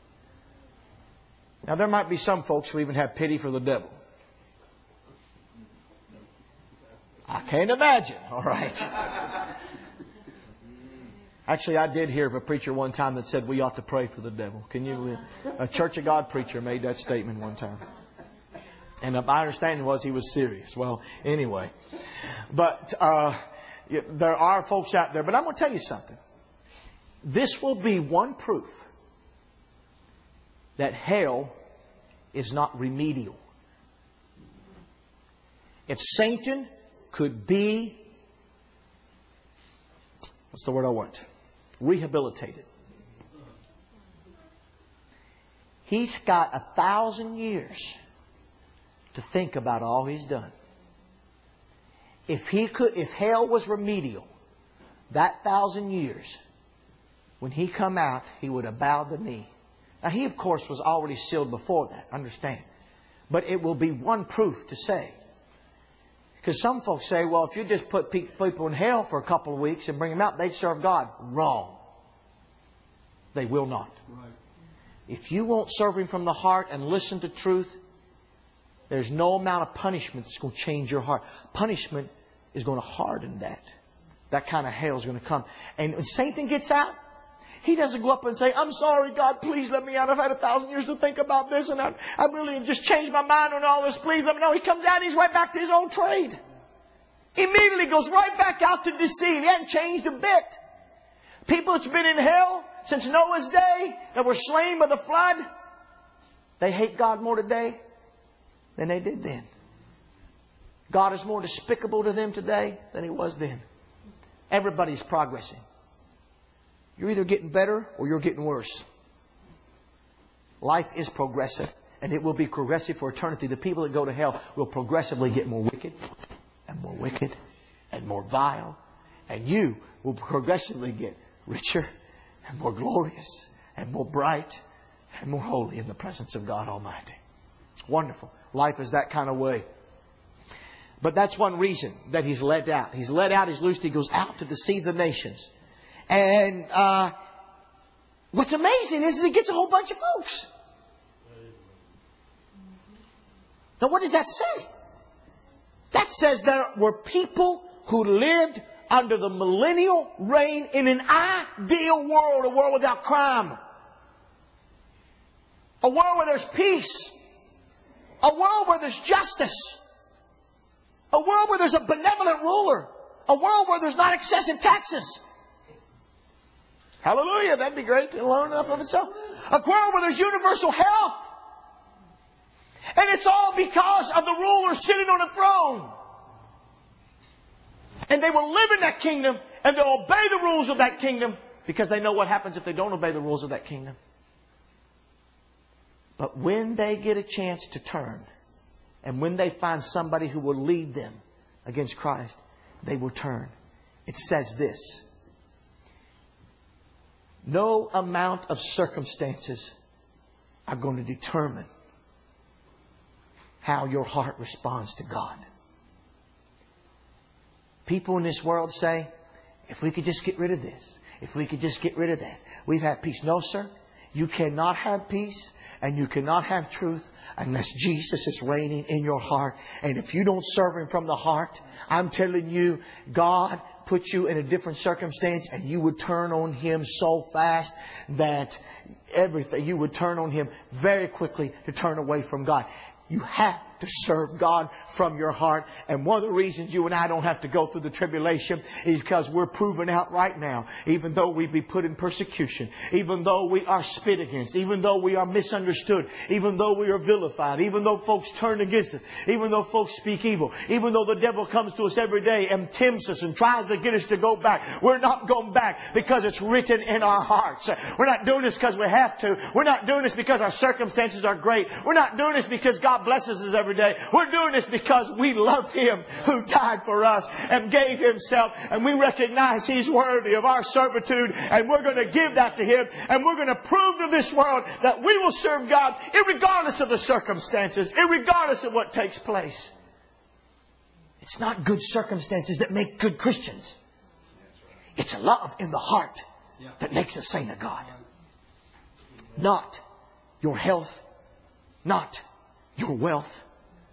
Now there might be some folks who even have pity for the devil. I can't imagine. All right. Actually, I did hear of a preacher one time that said we ought to pray for the devil. Can you? A Church of God preacher made that statement one time. And my understanding was he was serious. Well, anyway. But uh, there are folks out there. But I'm going to tell you something. This will be one proof that hell is not remedial. If Satan could be, what's the word I want? Rehabilitated. He's got a thousand years to think about all he's done. If he could, if hell was remedial, that thousand years, when he come out, he would have bowed the knee. Now he, of course, was already sealed before that. Understand? But it will be one proof to say. Because some folks say, well, if you just put people in hell for a couple of weeks and bring them out, they'd serve God. Wrong. They will not. Right. If you won't serve Him from the heart and listen to truth, there's no amount of punishment that's going to change your heart. Punishment is going to harden that. That kind of hell is going to come. And when Satan gets out, he doesn't go up and say, I'm sorry, God, please let me out. I've had a thousand years to think about this and I, I really have just changed my mind on all this. Please let me know. He comes out and he's right back to his old trade. Immediately goes right back out to deceive. He hasn't changed a bit. People that's been in hell since Noah's day, that were slain by the flood, they hate God more today than they did then. God is more despicable to them today than He was then. Everybody's progressing. You're either getting better or you're getting worse. Life is progressive, and it will be progressive for eternity. The people that go to hell will progressively get more wicked and more wicked and more vile. And you will progressively get richer and more glorious and more bright and more holy in the presence of God Almighty. Wonderful. Life is that kind of way. But that's one reason that He's let out. He's let out, He's loosed, He goes out to deceive the nations. And uh, what's amazing is that He gets a whole bunch of folks. Now what does that say? That says there were people who lived under the millennial reign in an ideal world, a world without crime. A world where there's peace. A world where there's justice. A world where there's a benevolent ruler. A world where there's not excessive taxes. Hallelujah, that'd be great and low enough of itself. A world where there's universal health. And it's all because of the ruler sitting on a throne. And they will live in that kingdom and they'll obey the rules of that kingdom because they know what happens if they don't obey the rules of that kingdom. But when they get a chance to turn and when they find somebody who will lead them against Christ, they will turn. It says this: no amount of circumstances are going to determine how your heart responds to God. People in this world say, if we could just get rid of this, if we could just get rid of that, we've had peace. No, sir. You cannot have peace and you cannot have truth unless Jesus is reigning in your heart. And if you don't serve Him from the heart, I'm telling you, God put you in a different circumstance and you would turn on Him so fast that everything, you would turn on Him very quickly to turn away from God. You have to serve God from your heart. And one of the reasons you and I don't have to go through the tribulation is because we're proven out right now. Even though we be put in persecution, even though we are spit against, even though we are misunderstood, even though we are vilified, even though folks turn against us, even though folks speak evil, even though the devil comes to us every day and tempts us and tries to get us to go back, we're not going back because it's written in our hearts. We're not doing this because we have to. We're not doing this because our circumstances are great. We're not doing this because God blesses us every day. We're doing this because we love Him who died for us and gave Himself, and we recognize He's worthy of our servitude, and we're going to give that to Him, and we're going to prove to this world that we will serve God irregardless of the circumstances, irregardless of what takes place. It's not good circumstances that make good Christians. It's a love in the heart that makes a saint of God. Not your health, not your wealth,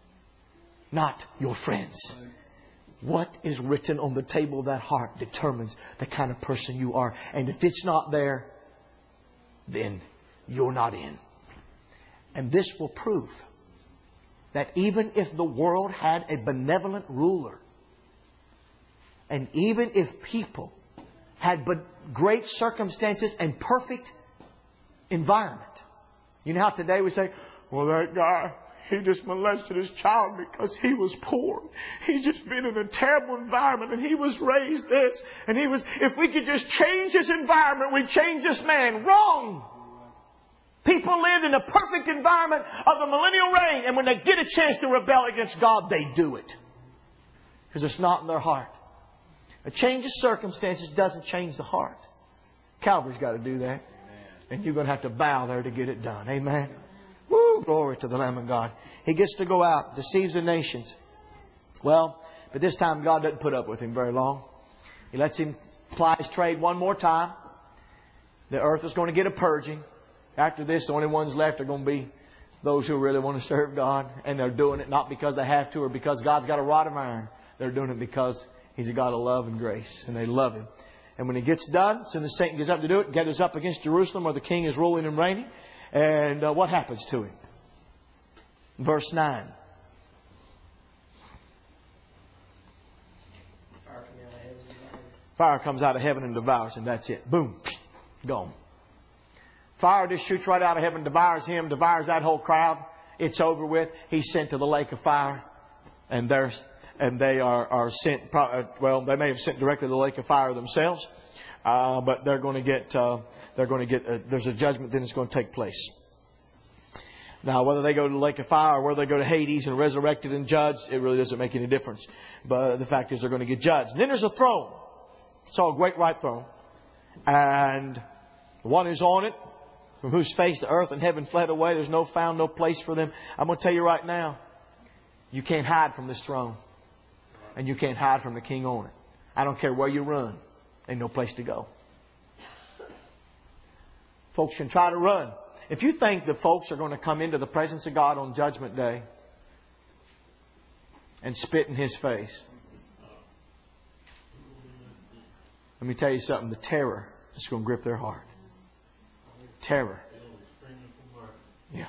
not your friends. What is written on the table of that heart determines the kind of person you are. And if it's not there, then you're not in. And this will prove that even if the world had a benevolent ruler, and even if people had but great circumstances and perfect environment. You know how today we say, well, that guy, he just molested his child because he was poor. He's just been in a terrible environment and he was raised this. And he was, if we could just change this environment, we'd change this man. Wrong! People lived in a perfect environment of the millennial reign. And when they get a chance to rebel against God, they do it. Because it's not in their heart. A change of circumstances doesn't change the heart. Calvary's got to do that. Amen. And you're going to have to bow there to get it done. Amen. Woo, glory to the Lamb of God. He gets to go out, deceives the nations. Well, but this time God doesn't put up with him very long. He lets him ply his trade one more time. The earth is going to get a purging. After this, the only ones left are going to be those who really want to serve God. And they're doing it not because they have to or because God's got a rod of iron. They're doing it because He's a God of love and grace. And they love Him. And when He gets done, as soon as Satan gets up to do it, gathers up against Jerusalem where the King is ruling and reigning. And uh, what happens to him? Verse nine. Fire comes out of heaven and devours him. That's it. Boom. Gone. Fire just shoots right out of heaven, devours him, devours that whole crowd. It's over with. He's sent to the lake of fire. And there's, and they are, are sent, well, they may have sent directly to the lake of fire themselves. Uh, but they're going to get, uh, they're going to get, uh, there's a judgment then it's going to take place. Now, whether they go to the lake of fire or whether they go to Hades and resurrected and judged, it really doesn't make any difference. But the fact is they're going to get judged. And then there's a throne. It's all a great white throne. And the one who's on it, from whose face the earth and heaven fled away, there's no found, no place for them. I'm going to tell you right now, you can't hide from this throne. And you can't hide from the king on it. I don't care where you run. Ain't no place to go. Folks can try to run. If you think that folks are going to come into the presence of God on Judgment Day and spit in His face, let me tell you something. The terror is going to grip their heart. Terror. Yeah.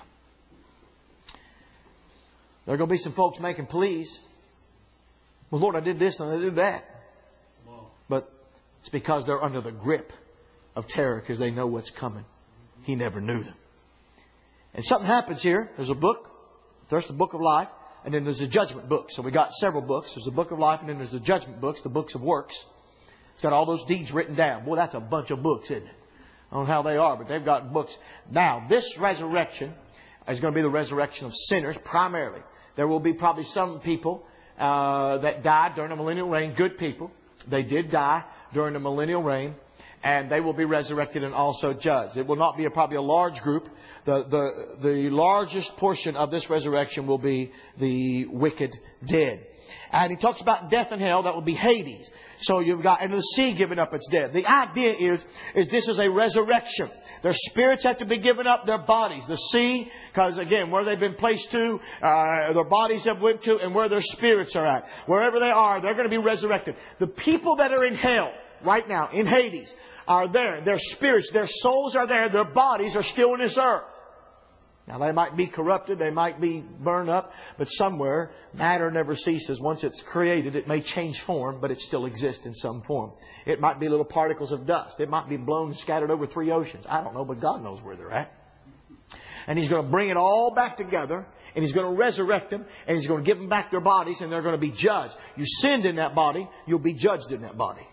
There are going to be some folks making pleas. Well, Lord, I did this and I did that. But it's because they're under the grip of terror because they know what's coming. He never knew them. And something happens here. There's a book. There's the book of life. And then there's a judgment book. So we got several books. There's the book of life and then there's the judgment books, the books of works. It's got all those deeds written down. Boy, that's a bunch of books, isn't it? I don't know how they are, but they've got books. Now, this resurrection is going to be the resurrection of sinners primarily. There will be probably some people uh, that died during the millennial reign, good people. They did die during the millennial reign. And they will be resurrected and also judged. It will not be a, probably a large group. The, the, the largest portion of this resurrection will be the wicked dead. And he talks about death and hell. That will be Hades. So you've got, and the sea giving up its dead. The idea is, is this is a resurrection. Their spirits have to be given up, their bodies. The sea, because again, where they've been placed to, uh, their bodies have went to, and where their spirits are at. Wherever they are, they're going to be resurrected. The people that are in hell right now, in Hades, are there. Their spirits, their souls are there. Their bodies are still in this earth. Now, they might be corrupted. They might be burned up. But somewhere, matter never ceases. Once it's created, it may change form, but it still exists in some form. It might be little particles of dust. It might be blown and scattered over three oceans. I don't know, but God knows where they're at. And He's going to bring it all back together. And He's going to resurrect them. And He's going to give them back their bodies. And they're going to be judged. You sinned in that body. You'll be judged in that body.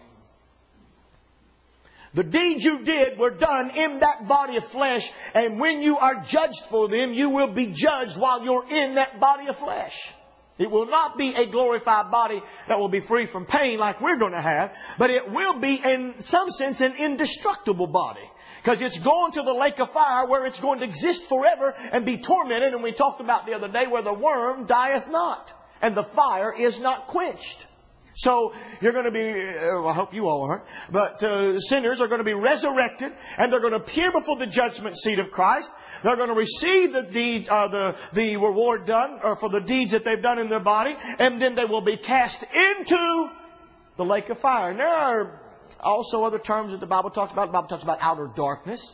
The deeds you did were done in that body of flesh. And when you are judged for them, you will be judged while you're in that body of flesh. It will not be a glorified body that will be free from pain like we're going to have. But it will be, in some sense, an indestructible body. Because it's going to the lake of fire where it's going to exist forever and be tormented. And we talked about the other day where the worm dieth not. And the fire is not quenched. So you're going to be, uh, I hope you all aren't, but uh, sinners are going to be resurrected and they're going to appear before the judgment seat of Christ. They're going to receive the deed, uh, the the reward done or for the deeds that they've done in their body, and then they will be cast into the lake of fire. And there are also other terms that the Bible talks about. The Bible talks about outer darkness.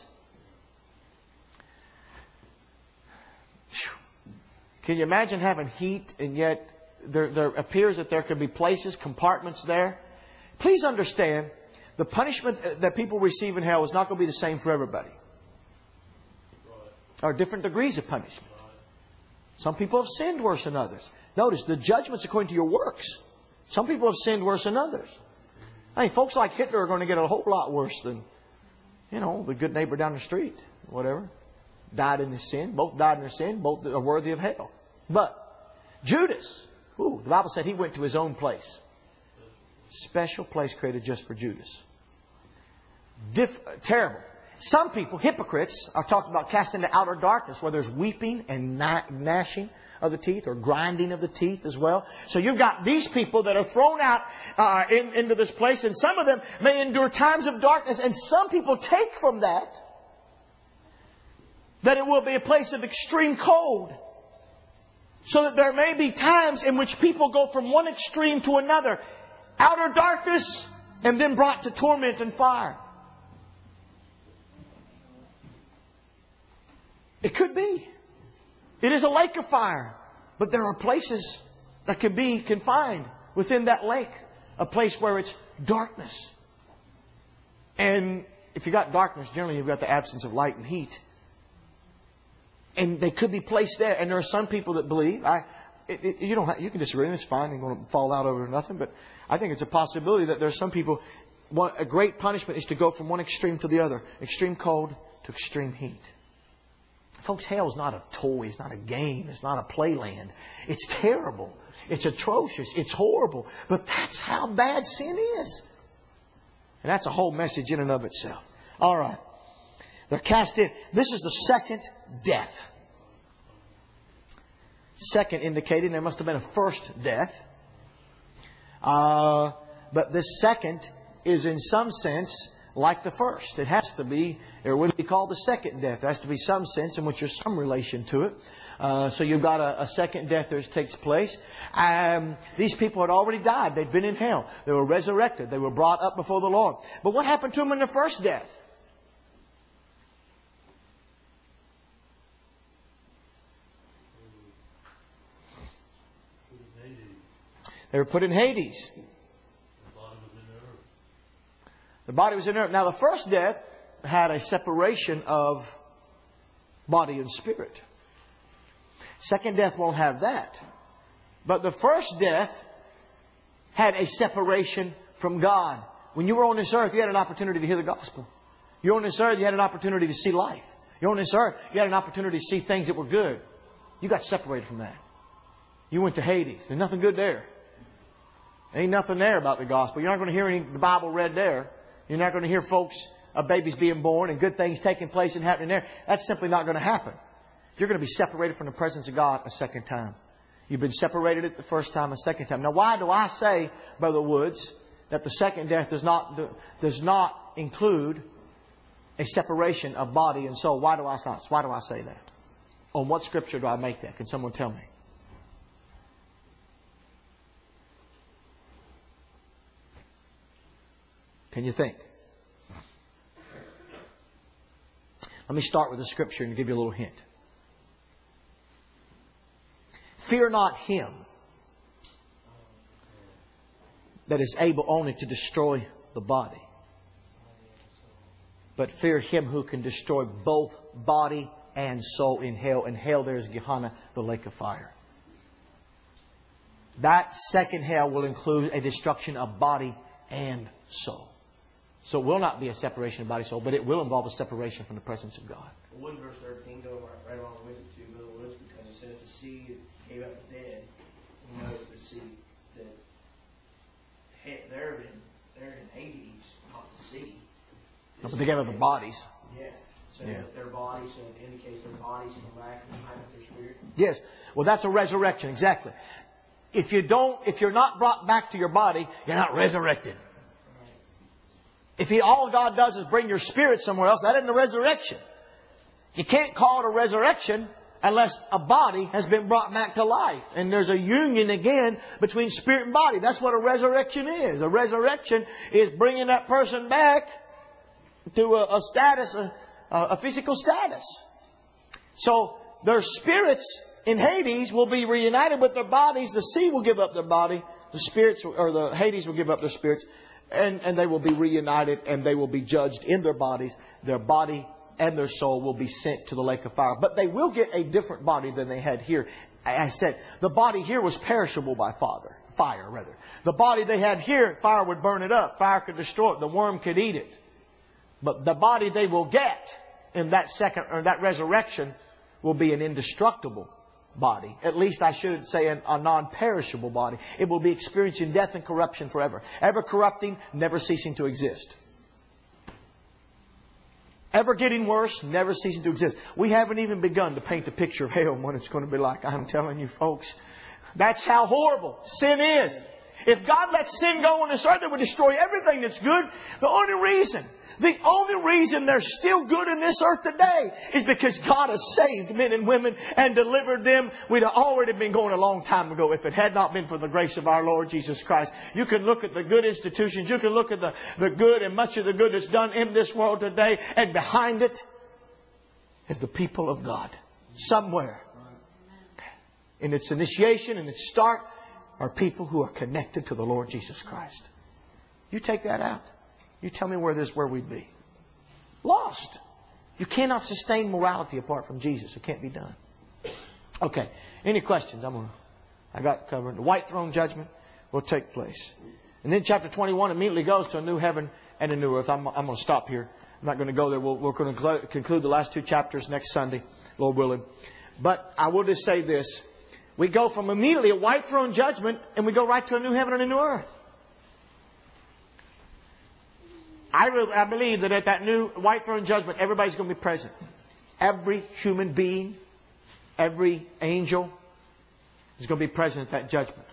Can you imagine having heat and yet There, there appears that there could be places, compartments there. Please understand, the punishment that people receive in hell is not going to be the same for everybody. There are different degrees of punishment. Some people have sinned worse than others. Notice, the judgment's according to your works. Some people have sinned worse than others. I mean, folks like Hitler are going to get a whole lot worse than, you know, the good neighbor down the street. Whatever. Died in his sin. Both died in their sin. Both are worthy of hell. But Judas... Ooh, the Bible said he went to his own place. Special place created just for Judas. Dif- terrible. Some people, hypocrites, are talking about cast into outer darkness where there's weeping and gna- gnashing of the teeth or grinding of the teeth as well. So you've got these people that are thrown out uh, in, into this place, and some of them may endure times of darkness, and some people take from that that it will be a place of extreme cold. So that there may be times in which people go from one extreme to another. Outer darkness and then brought to torment and fire. It could be. It is a lake of fire. But there are places that can be confined within that lake. A place where it's darkness. And if you've got darkness, generally you've got the absence of light and heat. And they could be placed there. And there are some people that believe, I, it, it, you don't have, you can disagree, it's fine, you're going to fall out over nothing. But I think it's a possibility that there's some people, one, a great punishment is to go from one extreme to the other. Extreme cold to extreme heat. Folks, hell is not a toy. It's not a game. It's not a playland. It's terrible. It's atrocious. It's horrible. But that's how bad sin is. And that's a whole message in and of itself. All right. They're cast in. This is the second death. Second indicating there must have been a first death. Uh, but this second is in some sense like the first. It has to be, or would be called the second death. There has to be some sense in which there's some relation to it. Uh, so you've got a, a second death that takes place. Um, these people had already died. They'd been in hell. They were resurrected. They were brought up before the Lord. But what happened to them in the first death? They were put in Hades. The body was in earth. Now the first death had a separation of body and spirit. Second death won't have that. But the first death had a separation from God. When you were on this earth, you had an opportunity to hear the gospel. You were on this earth, you had an opportunity to see life. You were on this earth, you had an opportunity to see things that were good. You got separated from that. You went to Hades. There's nothing good there. Ain't nothing there about the gospel. You're not going to hear any the Bible read there. You're not going to hear folks, uh, babies being born and good things taking place and happening there. That's simply not going to happen. You're going to be separated from the presence of God a second time. You've been separated it the first time, a second time. Now, why do I say, Brother Woods, that the second death does not does not include a separation of body and soul? Why do I not? Why do I say that? On what scripture do I make that? Can someone tell me? Can you think? Let me start with the scripture and give you a little hint. Fear not him that is able only to destroy the body, but fear him who can destroy both body and soul in hell. And hell, there is Gehenna, the lake of fire. That second hell will include a destruction of body and soul. So it will not be a separation of body and soul, but it will involve a separation from the presence of God. Well, wouldn't verse thirteen go right, right along with it too, Brother Woods? Because it said if the sea gave up the dead, you know the sea that he- they're in they're in Hades, not the sea. No, but they gave up the bodies. Yeah. So Yeah. that their bodies, so it indicates their bodies come back and unite with their spirit. Yes. Well, that's a resurrection. Exactly. If you don't, if you're not brought back to your body, you're not resurrected. If he, all God does is bring your spirit somewhere else, that isn't a resurrection. You can't call it a resurrection unless a body has been brought back to life. And there's a union again between spirit and body. That's what a resurrection is. A resurrection is bringing that person back to a, a status, a, a physical status. So their spirits in Hades will be reunited with their bodies. The sea will give up their body. The spirits, or the Hades will give up their spirits. And, and they will be reunited and they will be judged in their bodies. Their body and their soul will be sent to the lake of fire. But they will get a different body than they had here. I said, the body here was perishable by father, fire rather. The body they had here, fire would burn it up. Fire could destroy it. The worm could eat it. But the body they will get in that second, or that resurrection, will be an indestructible body. At least I should say an, a non-perishable body. It will be experiencing death and corruption forever. Ever corrupting, never ceasing to exist. Ever getting worse, never ceasing to exist. We haven't even begun to paint the picture of hell and what it's going to be like. I'm telling you folks, that's how horrible sin is. If God lets sin go on this earth, it would destroy everything that's good. The only reason, the only reason they're still good in this earth today is because God has saved men and women and delivered them. We'd have already been going a long time ago if it had not been for the grace of our Lord Jesus Christ. You can look at the good institutions. You can look at the, the good and much of the good that's done in this world today. And behind it is the people of God. Somewhere. In its initiation, in its start, are people who are connected to the Lord Jesus Christ. You take that out. You tell me where this, where we'd be. Lost. You cannot sustain morality apart from Jesus. It can't be done. Okay. Any questions? I'm gonna, I got covered. The white throne judgment will take place. And then chapter twenty-one immediately goes to a new heaven and a new earth. I'm, I'm going to stop here. I'm not going to go there. We'll, we're going to conclude the last two chapters next Sunday. Lord willing. But I will just say this. We go from immediately a white throne judgment and we go right to a new heaven and a new earth. I, really, I believe that at that new white throne judgment, everybody's going to be present. Every human being, every angel is going to be present at that judgment.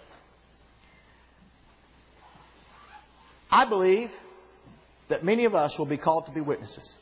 I believe that many of us will be called to be witnesses.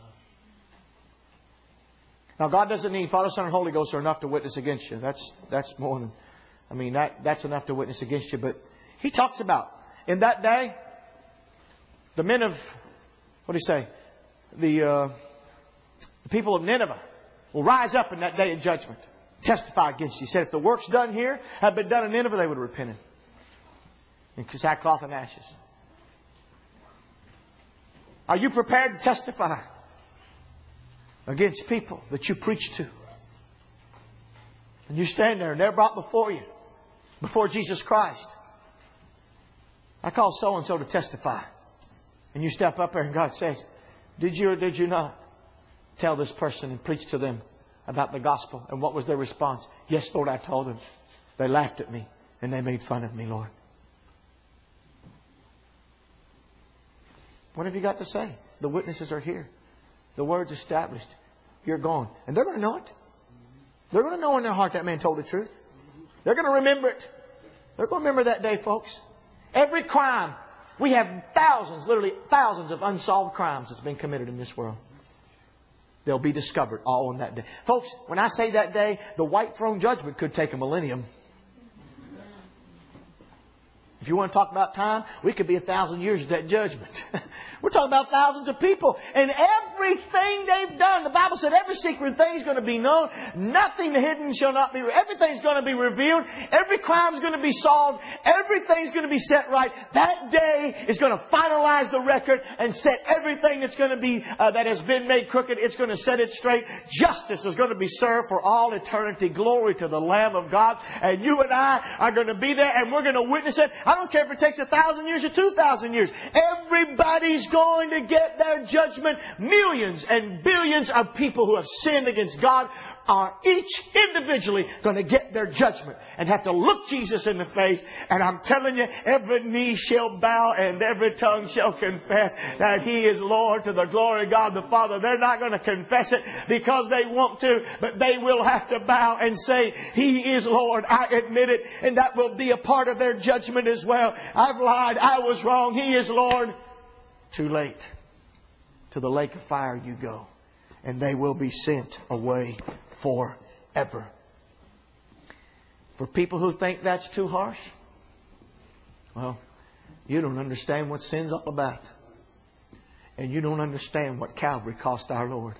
Now, God doesn't need Father, Son, and Holy Ghost are enough to witness against you. That's that's more than, I mean, that that's enough to witness against you. But He talks about, in that day, the men of, what do you say? The, uh, the people of Nineveh will rise up in that day of judgment, testify against you. He said, if the works done here had been done in Nineveh, they would have repented. In sackcloth and ashes. Are you prepared to testify against people that you preach to? And you stand there and they're brought before you, before Jesus Christ. I call so-and-so to testify. And you step up there and God says, did you or did you not tell this person and preach to them about the gospel? And what was their response? Yes, Lord, I told them. They laughed at me and they made fun of me, Lord. What have you got to say? The witnesses are here. The word's established. You're gone. And they're going to know it. They're going to know in their heart that man told the truth. They're going to remember it. They're going to remember that day, folks. Every crime. We have thousands, literally thousands of unsolved crimes that's been committed in this world. They'll be discovered all in that day. Folks, when I say that day, the white throne judgment could take a millennium. If you want to talk about time, we could be a thousand years at that judgment. We're talking about thousands of people. And everything they've done, the Bible said every secret thing is going to be known. Nothing hidden shall not be. Everything's going to be revealed. Every crime is going to be solved. Everything's going to be set right. That day is going to finalize the record and set everything that's going to be, uh, that has been made crooked. It's going to set it straight. Justice is going to be served for all eternity. Glory to the Lamb of God. And you and I are going to be there and we're going to witness it. I don't care if it takes a thousand years or two thousand years. Everybody's going to get their judgment. Millions and billions of people who have sinned against God are each individually going to get their judgment and have to look Jesus in the face. And I'm telling you, every knee shall bow and every tongue shall confess that He is Lord to the glory of God the Father. They're not going to confess it because they want to, but they will have to bow and say, He is Lord. I admit it. And that will be a part of their judgment as well. I've lied. I was wrong. He is Lord. Too late. To the lake of fire you go. And they will be sent away forever. For people who think that's too harsh, well, you don't understand what sin's all about. And you don't understand what Calvary cost our Lord.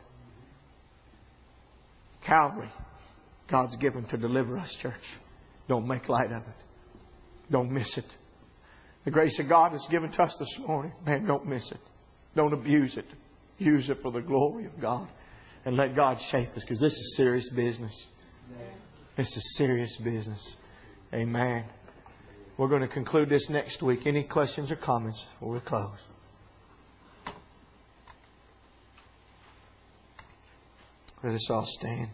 Calvary, God's given to deliver us, church. Don't make light of it. Don't miss it. The grace of God is given to us this morning. Man, don't miss it. Don't abuse it. Use it for the glory of God. And let God shape us, because this is serious business. This is serious business. Amen. We're going to conclude this next week. Any questions or comments before we close? Let us all stand.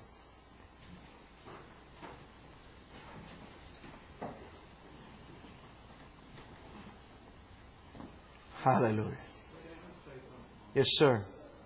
Hallelujah. Yes, sir.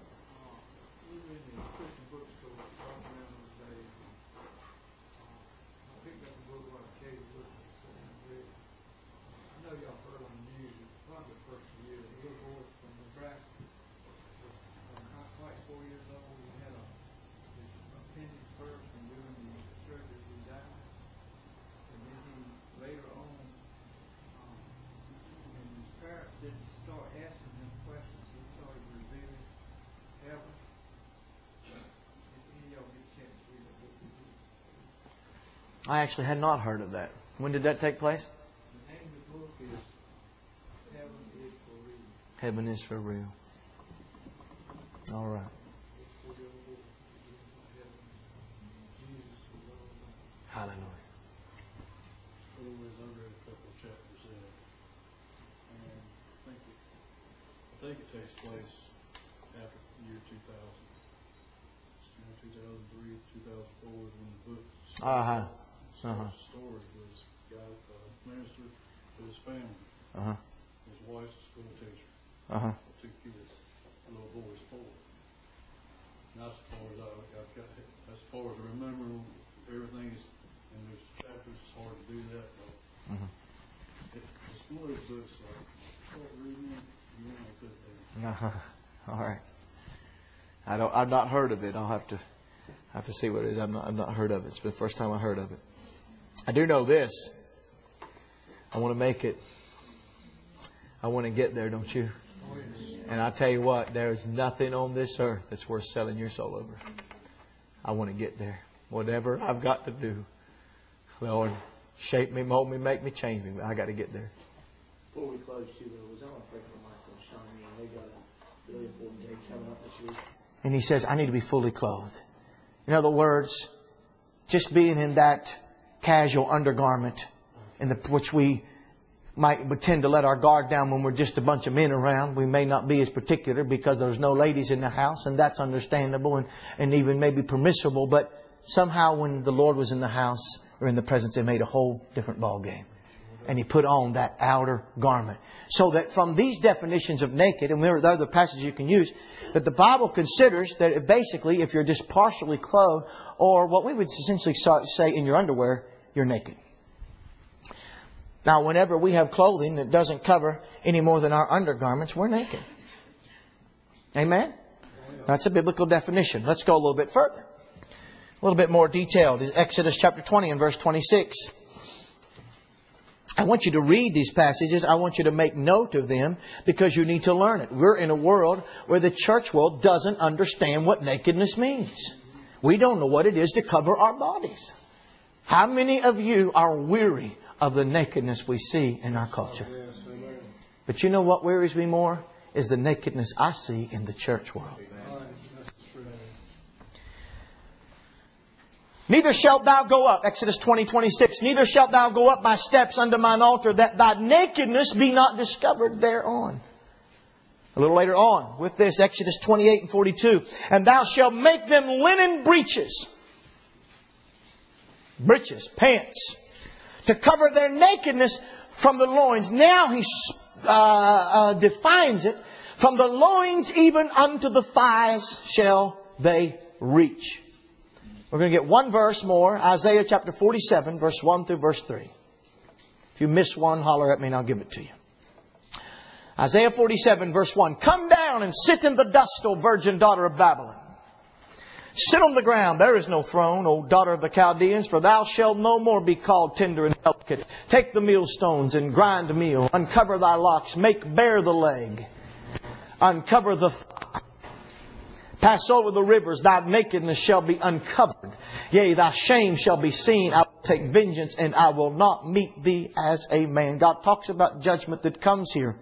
I actually had not heard of that. When did that take place? The name of the book is Heaven is for Real. Heaven is for real. All right. Hallelujah. It was under a couple of chapters there. And I think it, I think it takes place after the year two thousand. It's, you know, two thousand three, three, two thousand four is when the book Uh-huh. started. Uh-huh. The story was a guy, uh, minister with his family. Uh-huh. His wife's a school teacher. Uh-huh. Two kids. The little boy's four. And that's as far as I, I've got, as far as I remember, everything is in those chapters. It's hard to do that. But Mhm. it, it's one of those books like, start reading it, you want to put it down. Uh-huh. All right. I don't. I've not heard of it. I'll have to have to see what it is. I've not. I've not heard of it. It's been the first time I heard of it. I do know this. I want to make it. I want to get there, don't you? And I tell you what, there is nothing on this earth that's worth selling your soul over. I want to get there. Whatever I've got to do, Lord, shape me, mold me, make me, change me. I got to get there. Before we close, too, there was, I want to pray for Michael and Shawnee, and they got a really important day coming up this week. And he says, I need to be fully clothed. In other words, just being in that casual undergarment, in the, which we might would tend to let our guard down when we're just a bunch of men around. We may not be as particular because there's no ladies in the house, and that's understandable and, and even maybe permissible. But somehow when the Lord was in the house or in the presence, it made a whole different ball game. And He put on that outer garment. So that from these definitions of naked, and there are other passages you can use, that the Bible considers that it basically, if you're just partially clothed, or what we would essentially say in your underwear, you're naked. Now, whenever we have clothing that doesn't cover any more than our undergarments, we're naked. Amen? That's a biblical definition. Let's go a little bit further. A little bit more detailed. Exodus chapter twenty and verse twenty-six. I want you to read these passages. I want you to make note of them because you need to learn it. We're in a world where the church world doesn't understand what nakedness means. We don't know what it is to cover our bodies. How many of you are weary of the nakedness we see in our culture? But you know what wearies me more? Is the nakedness I see in the church world. Neither shalt thou go up, Exodus twenty, twenty-six, neither shalt thou go up by steps unto mine altar, that thy nakedness be not discovered thereon. A little later on, with this, Exodus twenty-eight and forty-two, and thou shalt make them linen breeches. Breeches, pants, to cover their nakedness from the loins. Now he uh, uh, defines it. From the loins even unto the thighs shall they reach. We're going to get one verse more. Isaiah chapter forty-seven, verse one through verse three. If you miss one, holler at me and I'll give it to you. Isaiah forty-seven, verse one. Come down and sit in the dust, O virgin daughter of Babylon. Sit on the ground. There is no throne, O daughter of the Chaldeans, for thou shalt no more be called tender and delicate. Take the millstones and grind meal. Uncover thy locks. Make bare the leg. Uncover the thigh. Pass over the rivers. Thy nakedness shall be uncovered. Yea, thy shame shall be seen. I will take vengeance and I will not meet thee as a man. God talks about judgment that comes here.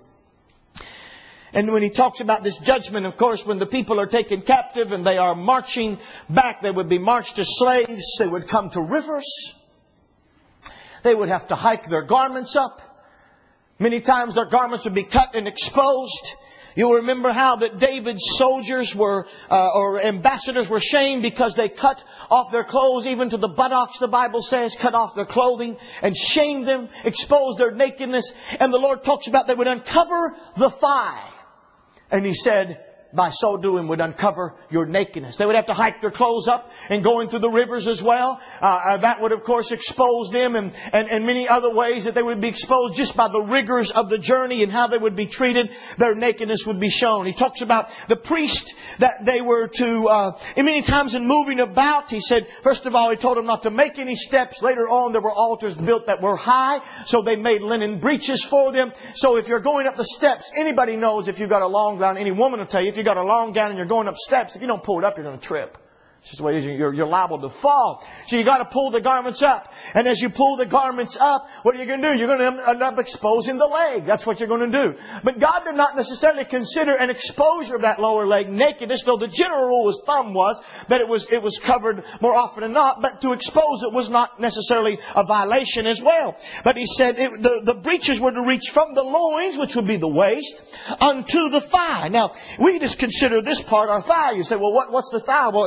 And when He talks about this judgment, of course, when the people are taken captive and they are marching back, they would be marched as slaves. They would come to rivers. They would have to hike their garments up. Many times their garments would be cut and exposed. You'll remember how that David's soldiers were, uh, or ambassadors were shamed because they cut off their clothes, even to the buttocks, the Bible says, cut off their clothing and shamed them, exposed their nakedness. And the Lord talks about they would uncover the thigh. And He said, by so doing would uncover your nakedness. They would have to hike their clothes up and going through the rivers as well. Uh, that would, of course, expose them and, and, and many other ways that they would be exposed just by the rigors of the journey and how they would be treated. Their nakedness would be shown. He talks about the priest that they were to, uh, and many times in moving about, He said, first of all, He told them not to make any steps. Later on, there were altars built that were high, so they made linen breeches for them. So if you're going up the steps, anybody knows if you've got a long gown, any woman will tell you, if you've got a long gown and you're going up steps, if you don't pull it up, you're going to trip. It's just the way it is. You're, you're liable to fall. So you got to pull the garments up. And as you pull the garments up, what are you going to do? You're going to end up exposing the leg. That's what you're going to do. But God did not necessarily consider an exposure of that lower leg nakedness, though the general rule of thumb was that it was, it was covered more often than not. But to expose it was not necessarily a violation as well. But He said it, the, the breeches were to reach from the loins, which would be the waist, unto the thigh. Now, we just consider this part our thigh. You say, well, what, what's the thigh? Well, if you just make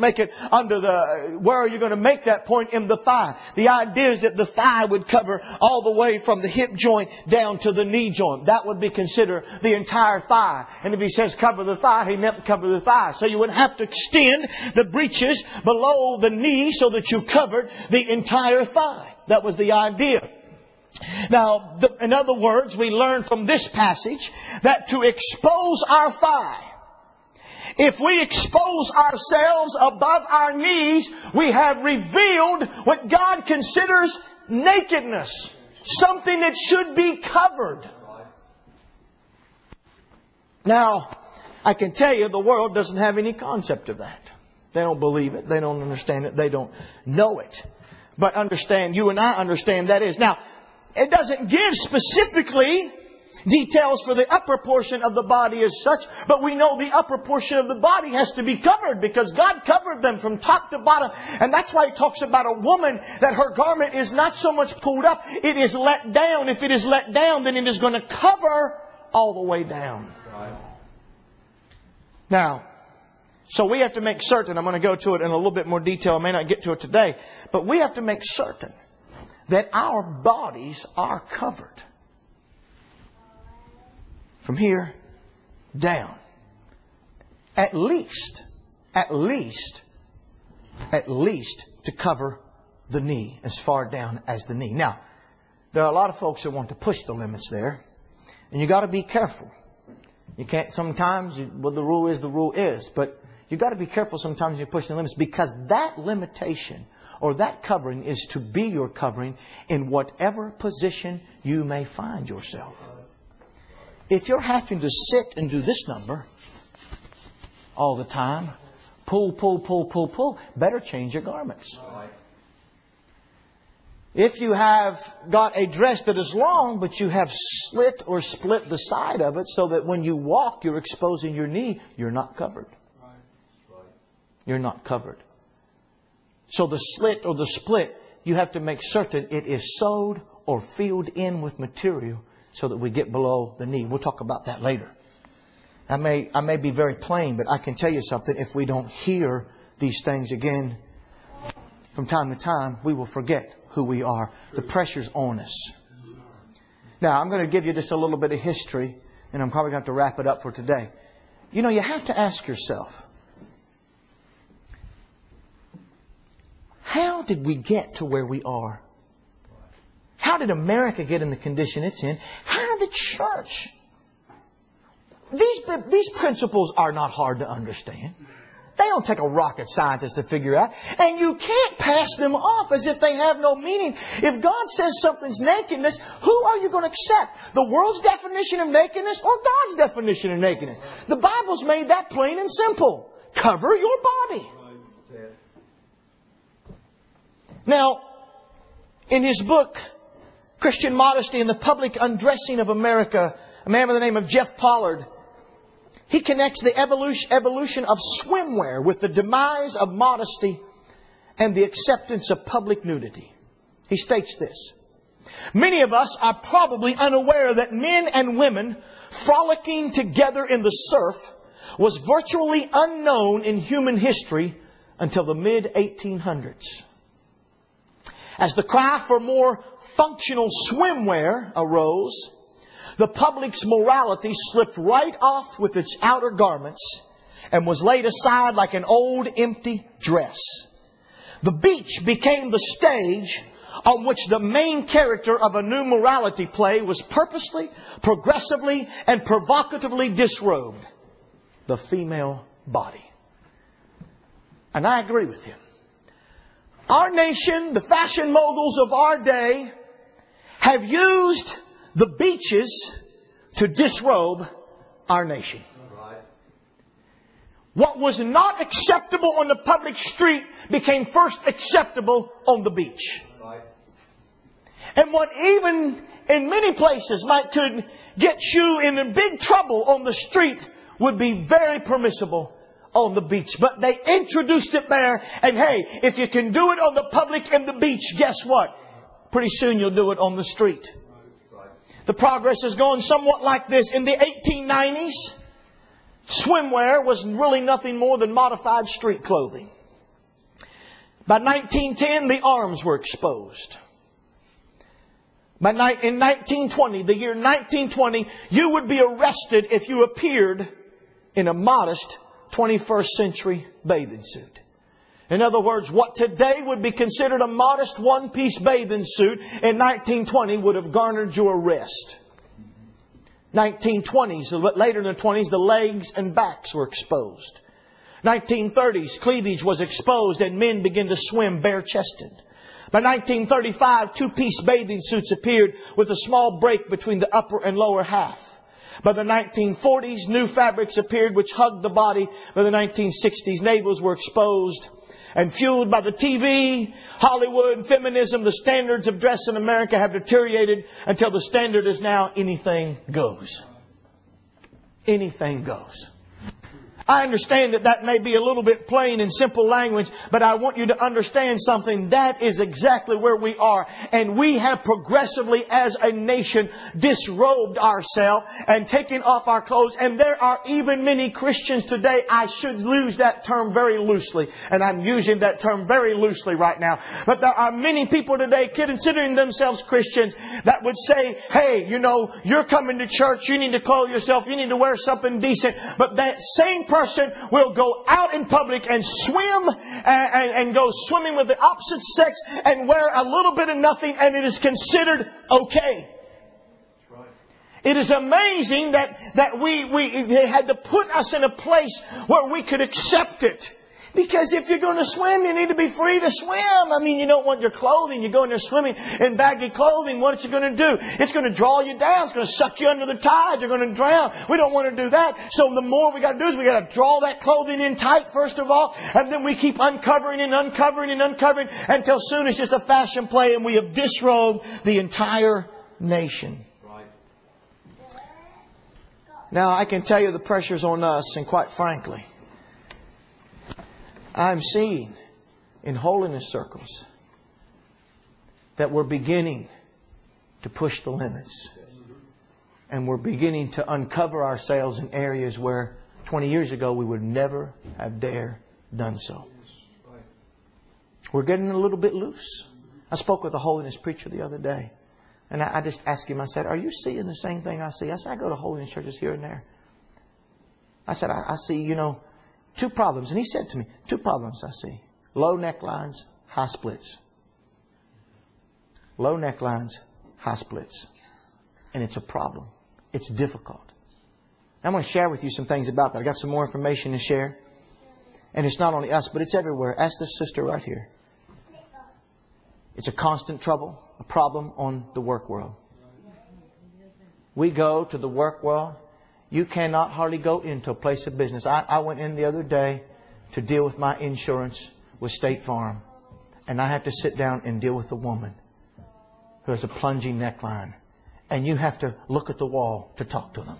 make it under the, where are you going to make that point in the thigh? The idea is that the thigh would cover all the way from the hip joint down to the knee joint. That would be considered the entire thigh. And if he says cover the thigh, he meant cover the thigh. So you would have to extend the breeches below the knee so that you covered the entire thigh. That was the idea. Now, the, in other words, we learn from this passage that to expose our thigh, if we expose ourselves above our knees, we have revealed what God considers nakedness. Something that should be covered. Now, I can tell you the world doesn't have any concept of that. They don't believe it. They don't understand it. They don't know it. But understand, you and I understand that is. Now, it doesn't give specifically details for the upper portion of the body as such, but we know the upper portion of the body has to be covered because God covered them from top to bottom. And that's why He talks about a woman that her garment is not so much pulled up, it is let down. If it is let down, then it is going to cover all the way down. Now, so we have to make certain, I'm going to go to it in a little bit more detail, I may not get to it today, but we have to make certain that our bodies are covered. From here down. At least, at least, at least to cover the knee, as far down as the knee. Now, there are a lot of folks that want to push the limits there. And you got to be careful. You can't, sometimes, you, well, the rule is the rule is. But you got to be careful sometimes when you push the limits, because that limitation or that covering is to be your covering in whatever position you may find yourself. If you're having to sit and do this number all the time, pull, pull, pull, pull, pull, better change your garments. If you have got a dress that is long, but you have slit or split the side of it so that when you walk, you're exposing your knee, you're not covered. You're not covered. So the slit or the split, you have to make certain it is sewed or filled in with material so that we get below the knee. We'll talk about that later. I may, I may be very plain, but I can tell you something. If we don't hear these things again from time to time, we will forget who we are. The pressure's on us. Now, I'm going to give you just a little bit of history, and I'm probably going to have to wrap it up for today. You know, you have to ask yourself, how did we get to where we are? How did America get in the condition it's in? How did the church? These, these principles are not hard to understand. They don't take a rocket scientist to figure out. And you can't pass them off as if they have no meaning. If God says something's nakedness, who are you going to accept? The world's definition of nakedness or God's definition of nakedness? The Bible's made that plain and simple. Cover your body. Now, in his book, Christian Modesty and the Public Undressing of America, a man by the name of Jeff Pollard, he connects the evolution, evolution of swimwear with the demise of modesty and the acceptance of public nudity. He states this: many of us are probably unaware that men and women frolicking together in the surf was virtually unknown in human history until the mid eighteen hundreds. As the cry for more functional swimwear arose, the public's morality slipped right off with its outer garments and was laid aside like an old empty dress. The beach became the stage on which the main character of a new morality play was purposely, progressively, and provocatively disrobed: the female body. And I agree with him. Our nation, the fashion moguls of our day, have used the beaches to disrobe our nation. What was not acceptable on the public street became first acceptable on the beach. And what even in many places might could get you in big trouble on the street would be very permissible on the beach. But they introduced it there, and hey, if you can do it on the public and the beach, guess what? Pretty soon you'll do it on the street. The progress is going somewhat like this. In the eighteen nineties, swimwear was really nothing more than modified street clothing. By nineteen ten, the arms were exposed. By ni- in nineteen twenty, the year nineteen twenty, you would be arrested if you appeared in a modest twenty-first century bathing suit. In other words, what today would be considered a modest one-piece bathing suit in nineteen twenty would have garnered your arrest. nineteen twenties, later in the twenties, the legs and backs were exposed. nineteen thirties, cleavage was exposed and men began to swim bare-chested. By nineteen thirty-five, two-piece bathing suits appeared with a small break between the upper and lower half. By the nineteen forties, new fabrics appeared which hugged the body. By the nineteen sixties, navels were exposed. And fueled by the T V, Hollywood, feminism, the standards of dress in America have deteriorated until the standard is now anything goes. Anything goes. I understand that that may be a little bit plain and simple language, but I want you to understand something. That is exactly where we are. And we have progressively, as a nation, disrobed ourselves and taken off our clothes. And there are even many Christians today, I should use that term very loosely. And I'm using that term very loosely right now. But there are many people today considering themselves Christians that would say, hey, you know, you're coming to church, you need to clothe yourself, you need to wear something decent. But that same person person will go out in public and swim and, and, and go swimming with the opposite sex and wear a little bit of nothing, and it is considered okay. It is amazing that, that we, we, they had to put us in a place where we could accept it. Because if you're going to swim, you need to be free to swim. I mean, you don't want your clothing. You're going there swimming in baggy clothing. What's it going to do? It's going to draw you down. It's going to suck you under the tide. You're going to drown. We don't want to do that. So the more we got to do is we got to draw that clothing in tight, first of all. And then we keep uncovering and uncovering and uncovering until soon it's just a fashion play and we have disrobed the entire nation. Now, I can tell you the pressure's on us, and quite frankly, I'm seeing in holiness circles that we're beginning to push the limits. And we're beginning to uncover ourselves in areas where twenty years ago we would never have dared done so. We're getting a little bit loose. I spoke with a holiness preacher the other day. And I just asked him, I said, are you seeing the same thing I see? I said, I go to holiness churches here and there. I said, I, I see, you know, two problems. And he said to me, two problems I see. Low necklines, high splits. Low necklines, high splits. And it's a problem. It's difficult. I'm going to share with you some things about that. I got some more information to share. And it's not only us, but it's everywhere. Ask this sister right here. It's a constant trouble, a problem on the work world. We go to the work world. You cannot hardly go into a place of business. I, I went in the other day to deal with my insurance with State Farm. And I have to sit down and deal with a woman who has a plunging neckline. And you have to look at the wall to talk to them.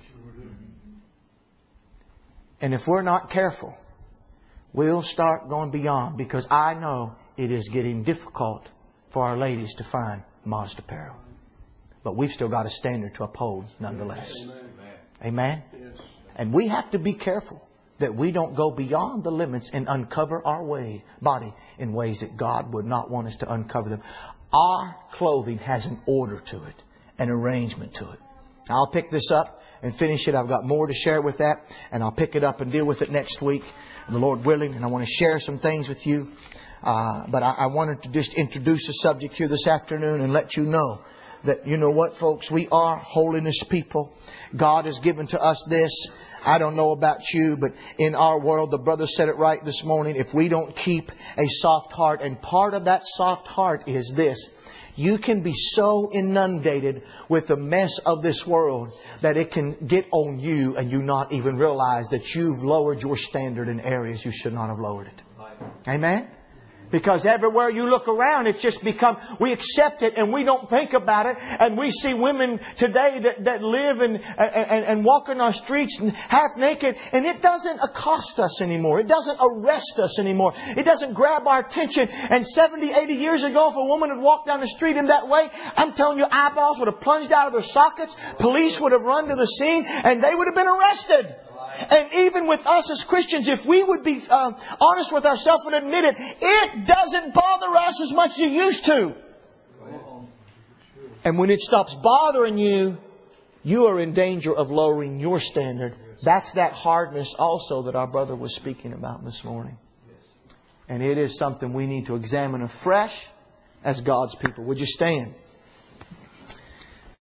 And if we're not careful, we'll start going beyond, because I know it is getting difficult for our ladies to find modest apparel. But we've still got a standard to uphold nonetheless. Amen? And we have to be careful that we don't go beyond the limits and uncover our way, body in ways that God would not want us to uncover them. Our clothing has an order to it, an arrangement to it. I'll pick this up and finish it. I've got more to share with that, and I'll pick it up and deal with it next week, the Lord willing. And I want to share some things with you. Uh, but I, I wanted to just introduce a subject here this afternoon and let you know that, you know what, folks, we are holiness people. God has given to us this. I don't know about you, but in our world, the brother said it right this morning, if we don't keep a soft heart, and part of that soft heart is this: you can be so inundated with the mess of this world that it can get on you and you not even realize that you've lowered your standard in areas you should not have lowered it. Amen? Because everywhere you look around, it's just become, we accept it and we don't think about it. And we see women today that, that live and, and, and walk in our streets and half naked. And it doesn't accost us anymore. It doesn't arrest us anymore. It doesn't grab our attention. And seventy, eighty years ago, if a woman had walked down the street in that way, I'm telling you, eyeballs would have plunged out of their sockets. Police would have run to the scene and they would have been arrested. And even with us as Christians, if we would be uh, honest with ourselves and admit it, it doesn't bother us as much as it used to. And when it stops bothering you, you are in danger of lowering your standard. That's that hardness also that our brother was speaking about this morning. And it is something we need to examine afresh as God's people. Would you stand?